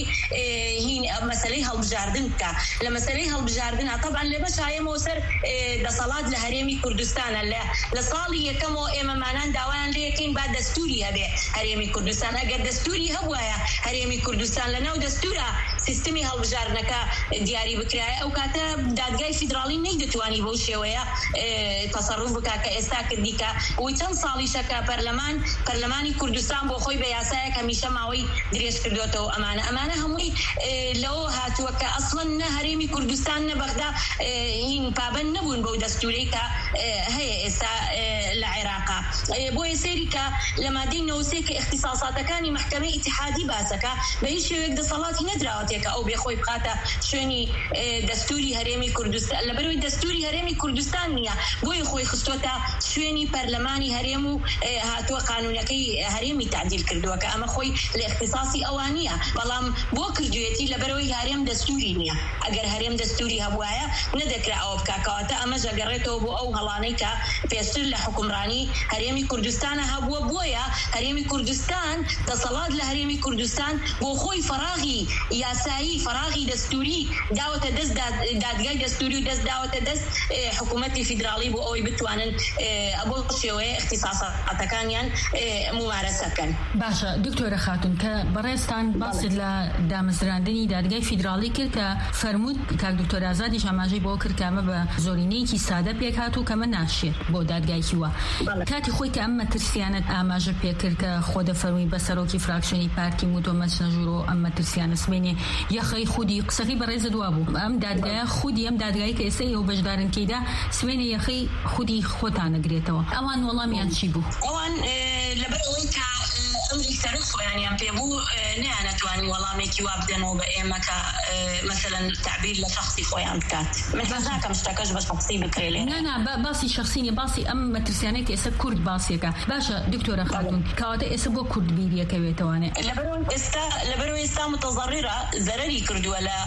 مەسەلەی هەڵبژاردن بکە لە مەسەلەی هەڵبژاردنە طبعا لە بەشایەمەوە سەر دەسەڵات لە هەرێمی کوردستانە لە ساڵی یەکەمەوە ئێمەمانان داوایان لێ یەکەین با دەستوری هەبێ هەرێمی کوردستان ئەگەر دەستوری هەبوایە هەرێمی کوردستان لەناو دەستورە سیستمی هەڵبژاردنەکە دیاری بکرایە ئەو کاتە دادگای فیدراڵی نەیدەتوانی بەو شێوەیە تەسەڕوف بکا کە ئێستا کردی کە وی چەند ساڵیشەکە پەرلەمان پەرلەمانی کوردستان بۆ خۆی بە یاسایەک هەمیشە ماوەی درێژ کردوێتەوە ئەمانە ئەمانە هەمووی لەوە هاتووە کە ئەسڵەن نە هەرێمی کوردستان نە بەغدا هین پابەند نەبوون بەو دەستورەی کە هەیە ئێستا لە عێراقا بۆیە سەیری کە لە مادەی نۆسێ کە اختصاصاتەکانی محکەمەی ئیتیحادی باسەکە بە هیچ شێوەیەک دەسەڵاتی نەدراوەتێکە ئەو بێخۆی بخاتە شوێنی دەستوری هەرێمی کوردستان لەبەرەوەی دەستوری هەرێمی کوردستان نییە بۆی خۆی خستووەتە شوێنی پەرلەمانی هەرێم و هاتووە قانونەکەی هەرێمی تعدیل کردووە کە ئەمە خۆی لە اختصاصی ئەوانیە بەڵام بۆ کردوێتی لەبەرەوەی هەرێم دەستوری نییە ئەگەر هەرێم دەستوری هەبوایە نەدەکرا ئەوە بکاکەواتە ئەمە ژەگەڕێتەوە بۆ ئەو هەڵانەی کە پێشتر لە حکومڕانی هەرێمی کوردستانە هەبووە بۆیە هەرێمی کوردستان دەسەڵات لە هەرێمی کوردستان بۆ خۆی فەراغی یاسایی فەراغی دەستوری داوەتە دەست دادگای دەستوری و دەست داوەتە دەست حکوومەتی فیدراڵی بۆ ئەوەی بتوانن بۆ شێوەیە اختصاصاتەکانیان ممارەسەکەن. باشە دکتۆرە خاتون کە بەڕێستان باست لە دامەزراندنی دادگای فیدراڵی کرد کە فەرموود کاک دکتۆر ئازادیش ئاماژەی بۆ کرد کە ئەمە بە زۆرینەیەکی سادە پێک هاتوو کەمە ناشێت بۆ دادگایکی وە کاتی خۆی کە ئەم مەترسیانەت ئاماژە پێکرد کە خۆ دەفەرمووی بە سەرۆکی فراکشنی پارتی موتۆ مەچنەژور و ئەم مەترسیانە سبێنێ یەخەی خودی قسەکەی بەڕێزە دوا بوو ئەم دادگایە خودی ئەم دادگایی کە ئێستا ئێوە بەشدارن کەیدا سبێنێ یەخەی خودی خۆتانەگرێتەوە ئەوان وەڵامیان چی بوو؟ ئەوان لەبەرەوەی کە ئەمری سەرک خۆیانیان پێبوو نەیانەتوانی وەڵامێکی وا بدەنەوە بە ئێمە کە مثلەن تعبیر لە شخصی خۆیان بکات من نازانکەم شتەکەش بە شخصی بکرێ لێ نه باسی شخصی نیە باسی ئەم مەترسیانەی کە ئێستا کورد باسیەکە باشە دکتۆرە خاتون کەواتە ئێستا بۆ کورد بیریەکەوێتەوانێ لەبەرەوەی ئێستا متەزەڕیرە زەرەری کردووە لە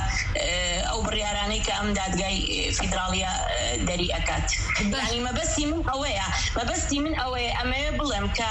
ئەو بڕیارانەی کە ئەم دادگای فیدراڵیە دەری ئەکات یعنی مەبەستی من ئەوەیە مەبەستی من ئەوەیە ئەمەیە بڵێم کە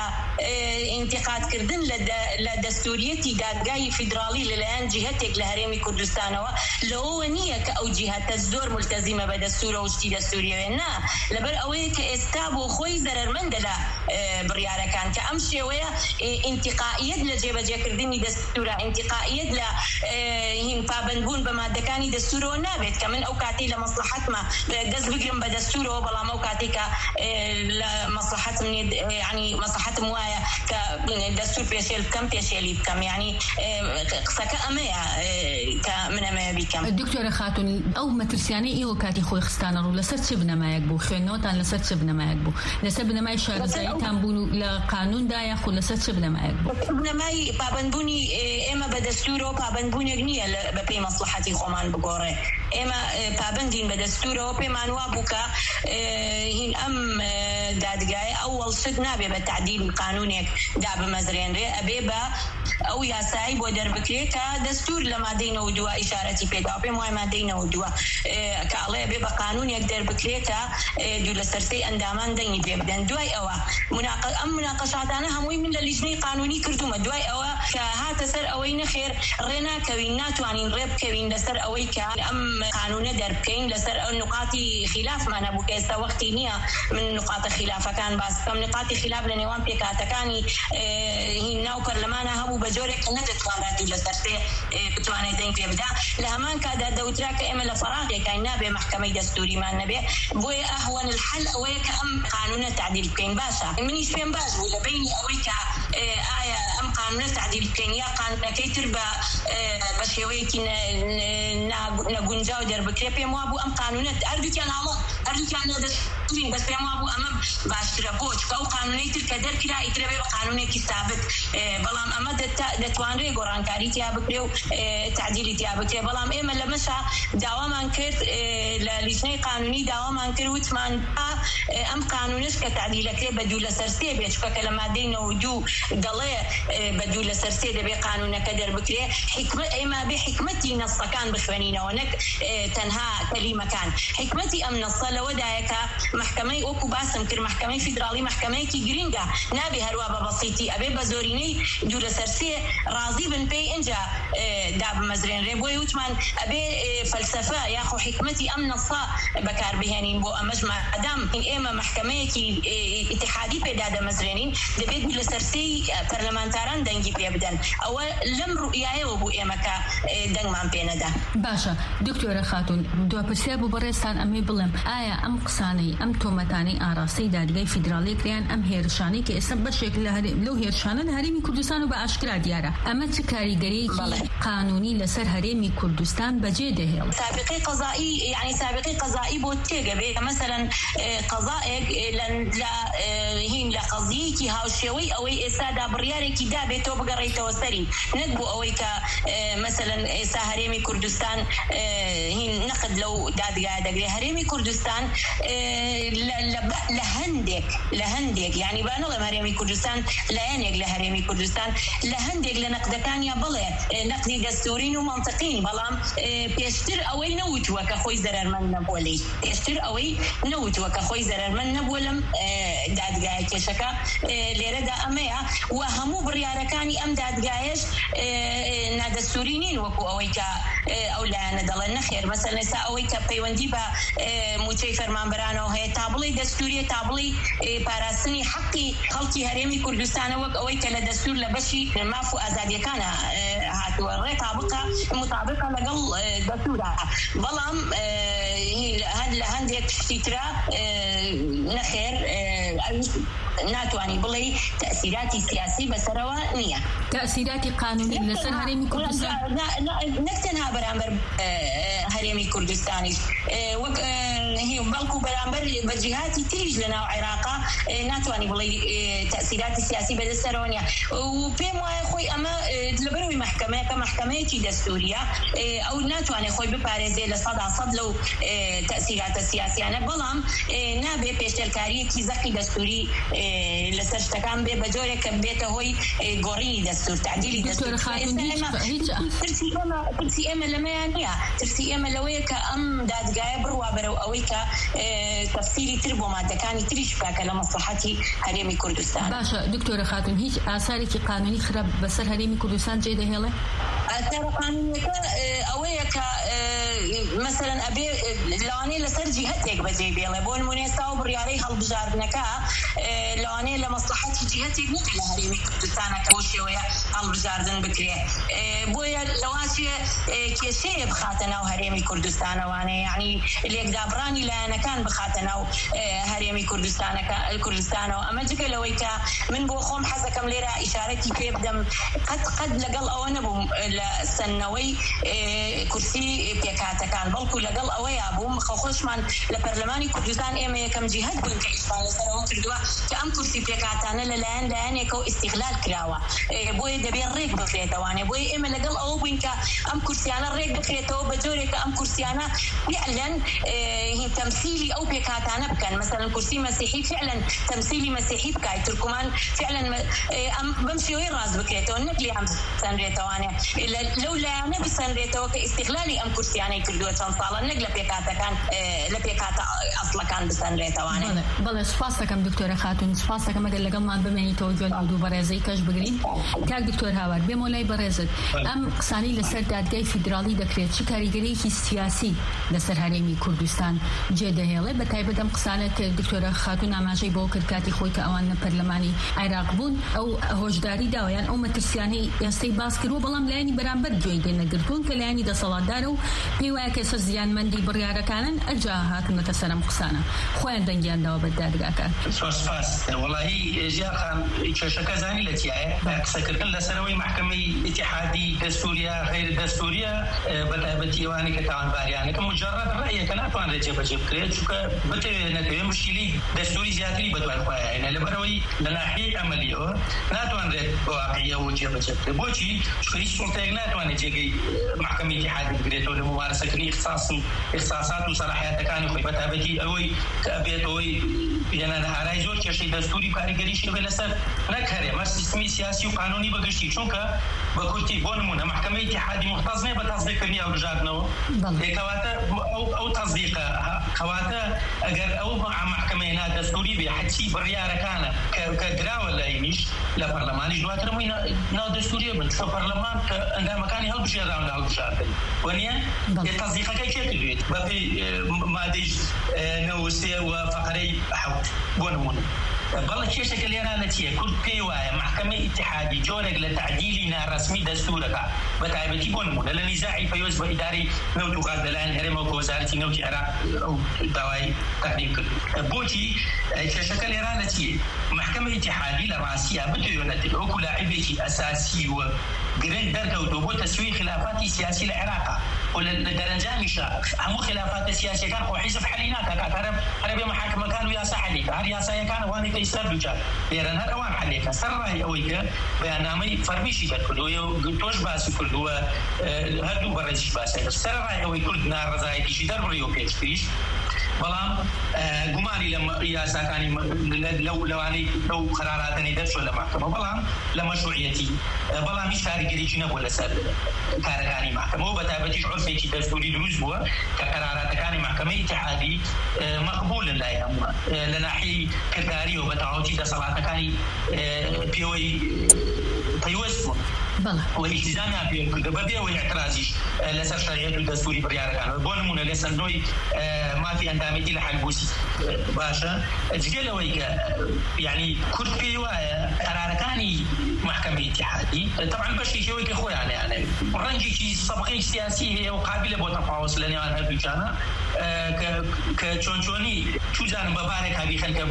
انتقادکردن لە دەستوریەتی دادگای فیدراڵی لەلایەن جیهەتێک لە هەرێمی کوردستانەوە لەوە نییە کە ئەو جیهەتە زۆر ملتەزیمە بە دەستورە و شتی دەستوریەوێ نا لەبەر ئەوەیە کە ئێستا بۆ خۆی زەرەرمەندە لە بڕیارەکان کە ئەم شێوەیە انتقائیەت لە جێبەجێکردنی دەستورە انتقائیەت لە هین پابەندبوون بە مادەکانی دەستورەوە نابێت کە من ئەو کاتی لە مەسلحەتمە دەست بگرم بە دەستورەوە بەڵام ئەو کاتێکە لە مەسلحەتم یعنی مەسلحەتم وایە کە دەستور پێشێل بکەم پێشێلی بکەم یعنی قسەکە ئەمەیە کە من ئەمەیە بیکەم. دکتۆرە خاتون ئەو مەترسیانەی ئێوە کاتی خۆی خستانە ڕوو لەسەر چ بنەمایەک بوو خوێندنەوەتان لەسەر چ بنەمایەک بوو لەسەر بنەمای شارەزاییتان بوون و لە قانوندا یاخود لەسەر چ بنەمایەک بوو؟ بنەمای پابەندبوونی ئێمە بە دەستورەوە پابەندبوونێک نییە بە پێی مەسلحەتی خۆمان بگۆڕێ ئێمە پابندین بە دەستورەوە پێمان وا بوو کە هین ئەم دادگای ئەوەڵ شت نابێ بە تعدیل قانونێک دابمەزرێنرێ ئەبێ بە ئەو یاسایی بۆ دەربکرێت کە دەستور لە مادەی نەوە دووە ئیشارەتی پێدا پێم وایە مادەی نەوە دووە کە ئەڵێ بێ بە قانونێک دەربکرێت کە دوو لە سەرسەی ئەندامان دەنگی پێ بدەن. دوای ئەوە ئەم مناقەشاتانە هەمووی من لە لیژنەی قانونی کردومە. دوای ئەوە کە هاتە سەر ئەوەی نەخێر ڕێناکەوین ناتوانین ڕێ بکەوین لەسەر ئەوەی کە ئەم قانونە دەربکەین لەسەر ئەو نقاتی خلافمان هەبوو کە ئێستا وەختی نییە من نقاتە خلافەکان باس بکەم. نقاتی خلاف لە نێوان پێکاتەکانی هین ناو پەرلەمانە هەبوو بە جۆرێک نەدەتوانێت دوو لە سەرسێ بتوانێت دەنگ پێ بدا. لە هەمان کادا دەوترا کە ئێمە لە فەراغێکای نابێ محکەمەی دەستوریمان نەبێ بۆیە ئەهوەن الحل ئەوەیە کە ئەم قانونە تعدیل بکەین. باشە منیش پێم باش بوو لە بینی ئەوەی کە ئایا ئەم قانونە تعدیل بکەین یا قانونەکەی تر بە بە شێوەیەکی نەگونجاو دەربکرێ پێم وا بوو ئەم قانونە هەردووکیان هەڵە هەردووکیان نەدەستورین بەس پێم وا بوو ئەمە باشترە بۆ چکە ئەو قانونەی تر کە دەرکرا ئیترە بێ بە قانونێکی ثابت. بەڵام ئەمە دەتوانرێ گۆڕانکاری تیا بکرێ و تعدیلی تیا بکرێ. بەڵام ئێمە لە مەشا داوامان کرد لە لیژنەی قانونی داوامان کرد وتمان ئەم قانونش کە تعدیلەکرێ بە دوو لە سەرسێ بێت چکە کە لە مادەی نەوە دوو دەڵێ بە دوو لە سەرسێ دەبێ قانونەکە دەربکرێ. ئێمە بێ حکمەتی نەسەکان بخوێنینەوە نەک تەنها کەلیمەکان. حکمەتی ئەم نەسە لەوەدایە کە محکەمەی وەکو باسم کرد محکەمەی فیدراڵی محکەمەیەکی گرینگە نابێ هەروە بە بەسیتی ئەبێ بە زۆرینەی دوو لە سەرسێ ڕازی بن پێی ئینجا دابمەزرێنرێ. بۆی وتمان ئەبێ فەلسەفە یاخۆ حکمەتی ئەم نەسە بەکاربهێنین بۆ ئەمەش مادام ئێمە محکەمەیەکی ئیتحادی پێدا دەمەزرێنین دەبێت دوو لە سەرسێی پەرلەمانتاران دەنگی پێ بدەن. ئەوە لەم ڕوئیایەوە بوو ئێمە کە دەنگمان پێ نەدا. باشە دکتۆرە خاتون دوپرسیار بوو بەڕێستان ئەمێ بڵێم ئایا ئەم قسانەی ئەم تۆمەتانەی ئاراستەی دادگای فیدراڵی کریان ئەم هێرشانەی کە ئێستا بەشێک لەو هێرشانە لە هەرێمی کوردستان و بە ئاشکرا دیارە ئەمە چ کاریگەریەکی قانونی لەسەر هەرێمی کوردستان بەجێ دەهێڵ؟ سابقەی قەزایی یعنی سابقەی قەزایی بۆ تێگەبێ مثلا قەزایەک لە هین لە قەزیەکی هاوشێوەی ئەوەی ئێستادا بڕیارێکی دابێتەوە بگەڕێیتەوە سەری نەک بوو ئەوەی کە مثلا ئێستا هەرێمی کوردستان هین نەقد لەو دادگای دەگرێت. هەرێمی کوردستان لە هەندێک لە هەندێک یعنی با نەڵێم هەرێمی کوردستان لایەنێک لە هەرێمی کوردستان لە هەندێک لە نەقدەکانیا بڵێ نەقدی دەستورین و منطقین بەڵام پێشتر ئەوەی نەوتووە کە خۆی زەرەرمەند نەبووە لێی پێشتر ئەوەی نەوتووە کە خۆی زەرەرمەند نەبووە لەم دادگایە کێشەکە لێرەدا ئەمەیە و هەموو بڕیارەکانی ئەم دادگایش نادەستوری نین وەکو ئەوەی کە ئەو لایەنە دەڵێن نەخێر مەسەلەن ئێستا ئەوەی کە پەیوەندی بە موچەی فەرمانبەرانەوە هەیە تا بڵێ دەستوریە تا بڵێ پاراستنی حەقی خەڵکی هەرێمی کوردستانە وەک ئەوەی کە لە دەستور لە بەشی ماف و ئازادیەکانە هاتووە ڕێ تابقە مطابقە لەگەڵ دەستورە. بەڵام هەند لە هەندێک شتی ترا نەخێر ناتوانانی بڵێ تەسیراتی سیاسی بەسەرەوە نییە. تەسیراتی قانونی لەسەر هەرێمی کوردستان نەک تەنها بەرامبەر هەرێمی کوردستانیش وەک بەڵکو بەرامبەر بە جیهاتی تریش لە ناو عێراقا ناتوانانی بڵێ تەسیراتی سیاسی بەدەستەرەوە نییە و پێم وایە خۆی ئەمە لەبەرەوەی محکەمەیە کە محکەمەیەکی دەستوریە ئەو ناتوانێت خۆی بپارێزێ لە سەدا سەد لەو تەسیراتە سیاسیانە. بەڵام نابێ پێشتەرکاریەکی زەقی دەستوری لەسەر شتەکان بێ بە جۆرێک کە بێتە هۆی گۆڕینی دەستور تعدیلی دەستور. ترسی ئێمە لەمەیان نییە ترسی ئێمە لەوەیە کە ئەم دادگایە بڕوا بەرەو ئەوەی کە تەفسیری تر بۆ مادەکانی تریش بکە لە مەسلحەتی هەرێمی کوردستان. باشە دکتۆرە خاتون هیچ ئاسارێکی قانونی خراپ بەسەر هەرێمی کوردستان جێ دەهێڵێ؟ ئاسار قانونیەکە ئەوەیە کە مثلەن ئەبێ لەوانەیە لەسەر جیهەتێک بەجێ بێڵێ بۆ نمونە ئێستا و بڕیارەی هەڵبژاردنەکە لەوانەیە لە مەسلحەتی جیهەتێک نەکە لە هەرێمی کوردستانەکە بۆ شێوەیە هەڵبژاردن بکرێ بۆیە لەواشێ کێشەیە بخاتە ناو هەرێمی کوردستانەوانەیە یعنی لێکدابڕانی لایەنەکان بخاتە ناو هەرێمی کوردستانەوە. ئەمە جگە لەوەی کە من بۆ خۆم حەزەکەم لێرە ئیشارەتی پێ بدەم قەت قەت لەگەڵ ئەوە نەبووم لە سنەوەی کورسی پێکاتەکان بەڵکو لەگەڵ ئەوەیە بووم خەو خۆشمان لە پەرلەمانی کوردستان ئێمە یەکەم جیهەت بووین کە ئیشمان لەسەرەوە کردووە کە ئەم کورسی پێکاتانە لەلایەن لایەنێکە و ئیستیغلال کراوە بۆیە دەبێت ڕێک بکرێتەوانێ بۆیە ئێمە لەگەڵ ئەوە بووین کە ئەم کورسیانە ڕێک بکرێتەوە بە جۆرێکە ئەم کورسیانە فعلا تەمثیلی ئەو پێکاتانە بکەن مثلا کورسی مەسیحی فعلا تەمثیلی مەسیحی بکای تورکمان فعلا ئەم بەم شێوەیە ڕاست بکرێتەوە نەک لێ هەم بسەنرێتەوانێ لەو لایەنە بسەنرێتەوە کە ئیستیغلالی ئەم کورسیانەی کردووە چەند ساڵە نەک لە پێکاتەکان لە پێکاتە ئەسڵەکان بسەنرێتەوانێ. بەڵێ سپاس دەکەم دکتۆرە خاتون سپاس دەکەم ئەگەر لەگەڵمان بمێنیتەوە گوێن ئەو دوو بەڕێزەی کەش بگرین. کاک دکتۆر هاوار بێمە لای بەڕێزت ئەم قسانەی لەسەر دادگای فیدراڵی دەکرێت چ کاریگەریەکی سیاسی لەسەر هەرێمی کوردستان جێدەهێڵێ بە تایبەت ئەم قسانە کە دکتۆرە خاتون ئاماژەی بۆ کرد کاتی خۆی کە ئەوان لە پەرلەمانی عێراق بوون ئەو هۆشداری داوایان ئەو مەترسیانەی ئێستەی باس کردووە بەڵام لایەنی بەرامبەر گوێی دێنەگرتوون کە لایەنی دەسەڵاتدارە و پێی وایە کە سەر زیانمەندی بڕیارەکانن ئەجا هاتنەتە سەر ئەم قسانە خۆیان دەنگیانداوە بە دادگاکە. سپاس وەڵاهی ژیان خان کێشەکە زانی لە چیایە قسەکردن لەسەرەوەی محکەمەی ئیتیحادی دەستوریە غیر دەستوریە بەتایبەتی ئەوانەی کە تاوانباریانە کە مجرد ڕەیەکە ناتوانرێت جێبەجێ بکرێت چونکە بتەوێت نەتەوێت مشکلی دەستوری زیاتری بەدوای خۆیانە لەبەرەوەی لە ناحیەی ئەمەلیەوە ناتوانرێت بە واقعیەوە جێبەجێ بکرێت بۆچی چونکە هیچ سوڵتەیەک ناتوانێت جێگەی محکەمەی ئیتیحادی بگرێتەوە لە ممارسەکردنی اختصاص و اختصاصات و سەلاحیەتەکانی خۆی بەتایبەتی ئەوەی کە ئەبێتەوەی یعنی هەرای زۆر کێشەی دەستوری کاریگەریشی بێ لەسەر نەک هەرێمە سیستمی سیاسی و قانونی بەگشتی چونکە بە کورتی بۆ نمونە محکەمەی ئیتیحادی مختص نێ بە تەصدیقکردنی هەڵبژاردنەوە کەواتە ئەو تەصدیقە کەواتە ئەگەر ئەو محکەمەی نادەستوری بێ حەچی بڕیارەکانە کە دراوە لایمیش لە پەرلەمانی دواتر مووی نادەستوریە بن چونکە پەرلەمان کە ئەندامەکانی هەڵبژێراون لە هەڵبژاردن وەنیە تەصدیقەکەی چێ کردوێت بەپێی مادەی نەوە سێ و فەقەرەی حەوت بۆ نمونە بەڵێ کێشەکە لێرانە چییە؟ کورد پێی وایە محکەمەی ئیتیحادی جۆرێک لە تعدیلی ناڕەسمی دەستورەکە بە تایبەتی بۆ نمونە لە نیزاعی پەیوەست بە ئیدارەی نەوت و غاز لەلایەن هەرێمەوە کە وەزارەتی نەوتی عێراق ئەو داوای تەحریم کرد. بۆچی کێشەکە لێرانە چییە؟ محکەمەی ئیتیحادی لە ڕاستیە بتوێنێت وەکو لاعبێکی ئەساسی و گرنگ دەرکەوتووە بۆ تەسویی خلافاتی سیاسی لە عێراقا و لە دەرەنجامیشە هەموو خلافاتە سیاسیەکان خۆ حیزب حەلی ناکات هەرێ محاکمەکان و یاسا حەلیکە هەر یاسایەکان ئەوانێک کە ئیستا دووچار لێرەن هەر ئەوان حەلێکە سەرڕای ئەوەی کە بەیاننامەی فەرمیشی دەرکردووە و تۆش باسی کردووە هەردوو بەڕێزیش باسێت سەرڕای ئەوەی کورد ناڕەزایەتیشی دەربڕیەوە پێشتریش بەڵام گومانی لە یاساکانی لەوانەی لەو قەراراتەی دەرچۆ لە محکەمە بەڵام لە مەشروعیەتی بەڵام هیچ کاریگەریی نەبووە لەسەر کارەکانی محکەمەوە بە تایبەتیش عورفێکی دەستوری دروست بووە کە قەراراتەکانی محکەمەی ئیتیحادی مەقبولن لای هەمووان لە ناحیەی کردداری و بە تەواوەتی دەسەڵاتەکانی پێوەی پەیوەست بوون و ئیلتیزامیان پێ کردە بەبێەوەی اعترازیش لەسەر شەریعەت و دەستوری بڕیارەکان بۆ نمونە لە سندۆی مافی ئەندامەتی لە حەلبوسی باشە جگە لەوەی کە یعنی کورد پێی وایە قەرارەکانی محکەمەی ئیتیحادی طبعا بەشێکەوەی کە خۆیانیانە ڕەنگێکی سەبقەی سیاسی هەیە و قابلە بۆ تەفاوت لە نێوان هەردووچانە کە چۆن چۆنی چوزانم بەبارێک هەبیخەن کە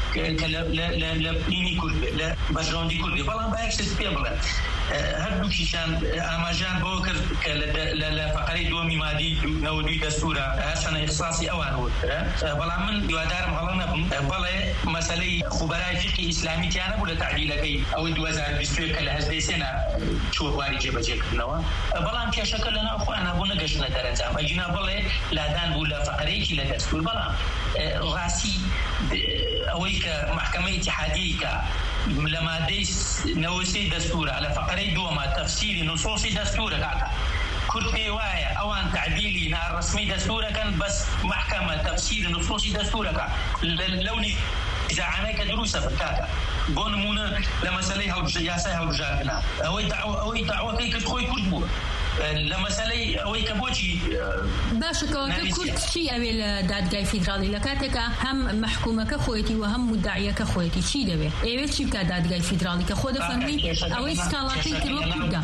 لە نینی کورد لە بەشڕەوەندی کوردی بەڵام بایەکشت پێ بڵێن هەردووکیشان ئاماژیان بۆ کرد کە لە فەقەرەی دووەمی مادی نەوەدووی دەستورە هەرچەنە ئیختصاصی ئەوان وترە بەڵام من هیوادارم هەڵە نەبم بەڵێ مەسەلەی خوبەرای فقهی ئیسلامیتیان نەبوو لە تعدیلەکەی ئەوەی دوو هەزار و بیست و یەک کە لە هەژدەی سێنا چووە بواری جێبەجێکردنەوە بەڵام کێشەکە لەناو خۆیان هەبوو نەگەشتنە دەرەنجام ئەجینا بڵێ لادان بوو لە فەقەرەیەکی لە دەستور بەڵام ڕاستی ئەوەی کە محکەمەی ئیتیحادی کە لە مادەی نەوەسەی دەستورە لە فەقەرەی دووەمە تەفسیری نصوصی دەستورە کاکە کورد پێی وایە ئەوان تعدیلی ناڕەسمی دەستورەکەن بەس محکەمە تەفسیری نصوصی دەستورەکە لەو نزاعانەی کە دروستە بکاتە بۆ نمونە لە مەسەلەی یاسای هەڵبژاردنە ئەوەی ئەوەی داوەکەی کرد خۆی کورد بووە لە مەسەلەی ئەوەی کە بۆچی باشەکەواتە کورد چی ئەوێ لە دادگای فیدراڵی لە کاتێکە هەم محکومەکە خۆیەتی و هەم مدعیەکە خۆیەتی چی دەوێت ئێوێ چی بکات دادگای فیدراڵی کە خۆ دەفەرمی ئەوەی سکاڵاتی کردوە کوردە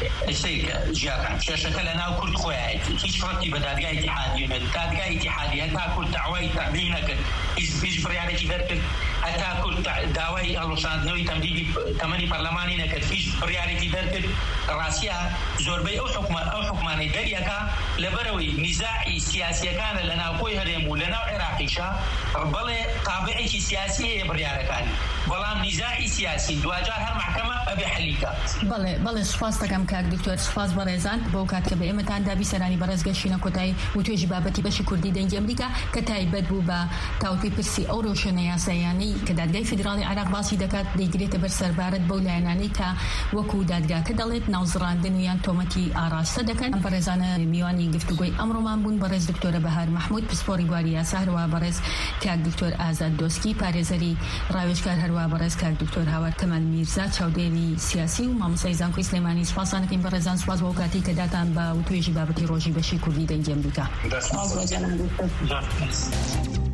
ژیاکان کێشەکە لە ناو کورد خۆیایەتی هیچ ڕەتی بە دادگای ئیتیحادی نەبێت دادگای ئیتیحادی هەتا کورد داوای تەعدیل نەکرد هیچ بڕیارێکی دەرکرد هەتا کورد داوای هەڵوەشاندنەوەی تەمدیدی تەمەنی پەرلەمانی نەکرد هیچ بڕیارێکی دەرکرد ڕاستیە زۆربەی ئەو ئەو حکومانەی دەریەکە لەبەرەوەی نیزاعی سیاسیەکانە لە ناوخۆی هەرێم و لە ناو عێراقیشە بەڵێ تابعێکی سیاسی هەیە بڕیارەکانی بەڵام نیزاعی سیاسی دوجار هەر محکەمە ئەبێ حەلیکە. بەڵێ بەڵێ سوپاس دەکەم کاک دکتۆر سوپاس بەڕێزان بۆ کات کە بە ئێمەتان دابی سەرانی بەڕێزگەشتنە کۆتایی و توێژی بابەتی بەشی کوردی دەنگی ئەمریکا کە تایبەت بوو بە تاوتوی پرسی ئەو ڕۆژنە یاسایانەی کە دادگای فیدراڵی عێراق باسی دەکات دەیگرێتە بەر سەربارەت بەو لایەنانەی کە وەکو دادگاکە دەڵێت ناوزڕاندن و یان تۆمەتی ئاراستە دەکەن. ئەم بەڕێزانە میوانی گفتوگۆی ئەمڕۆمان بوون بەڕێز دکتۆرە بەهار محمود پسپۆڕی بواری یاسا هەروە بەڕێز کاک دکتۆر ئازاد دۆسکی پارێزەری ڕاوێژکار هەروە بەڕێز کاک دکتۆر هاوار کەمال میرزا چاودێری سیاسی و مامۆستای زانکۆی سلێمانی سوپاسانەکەین بەڕێزان سوپاس بۆ کاتی کە داتان بە وتوێژی بابەتی ڕۆژی بەشی کوردی دەنگی ئەمریکا.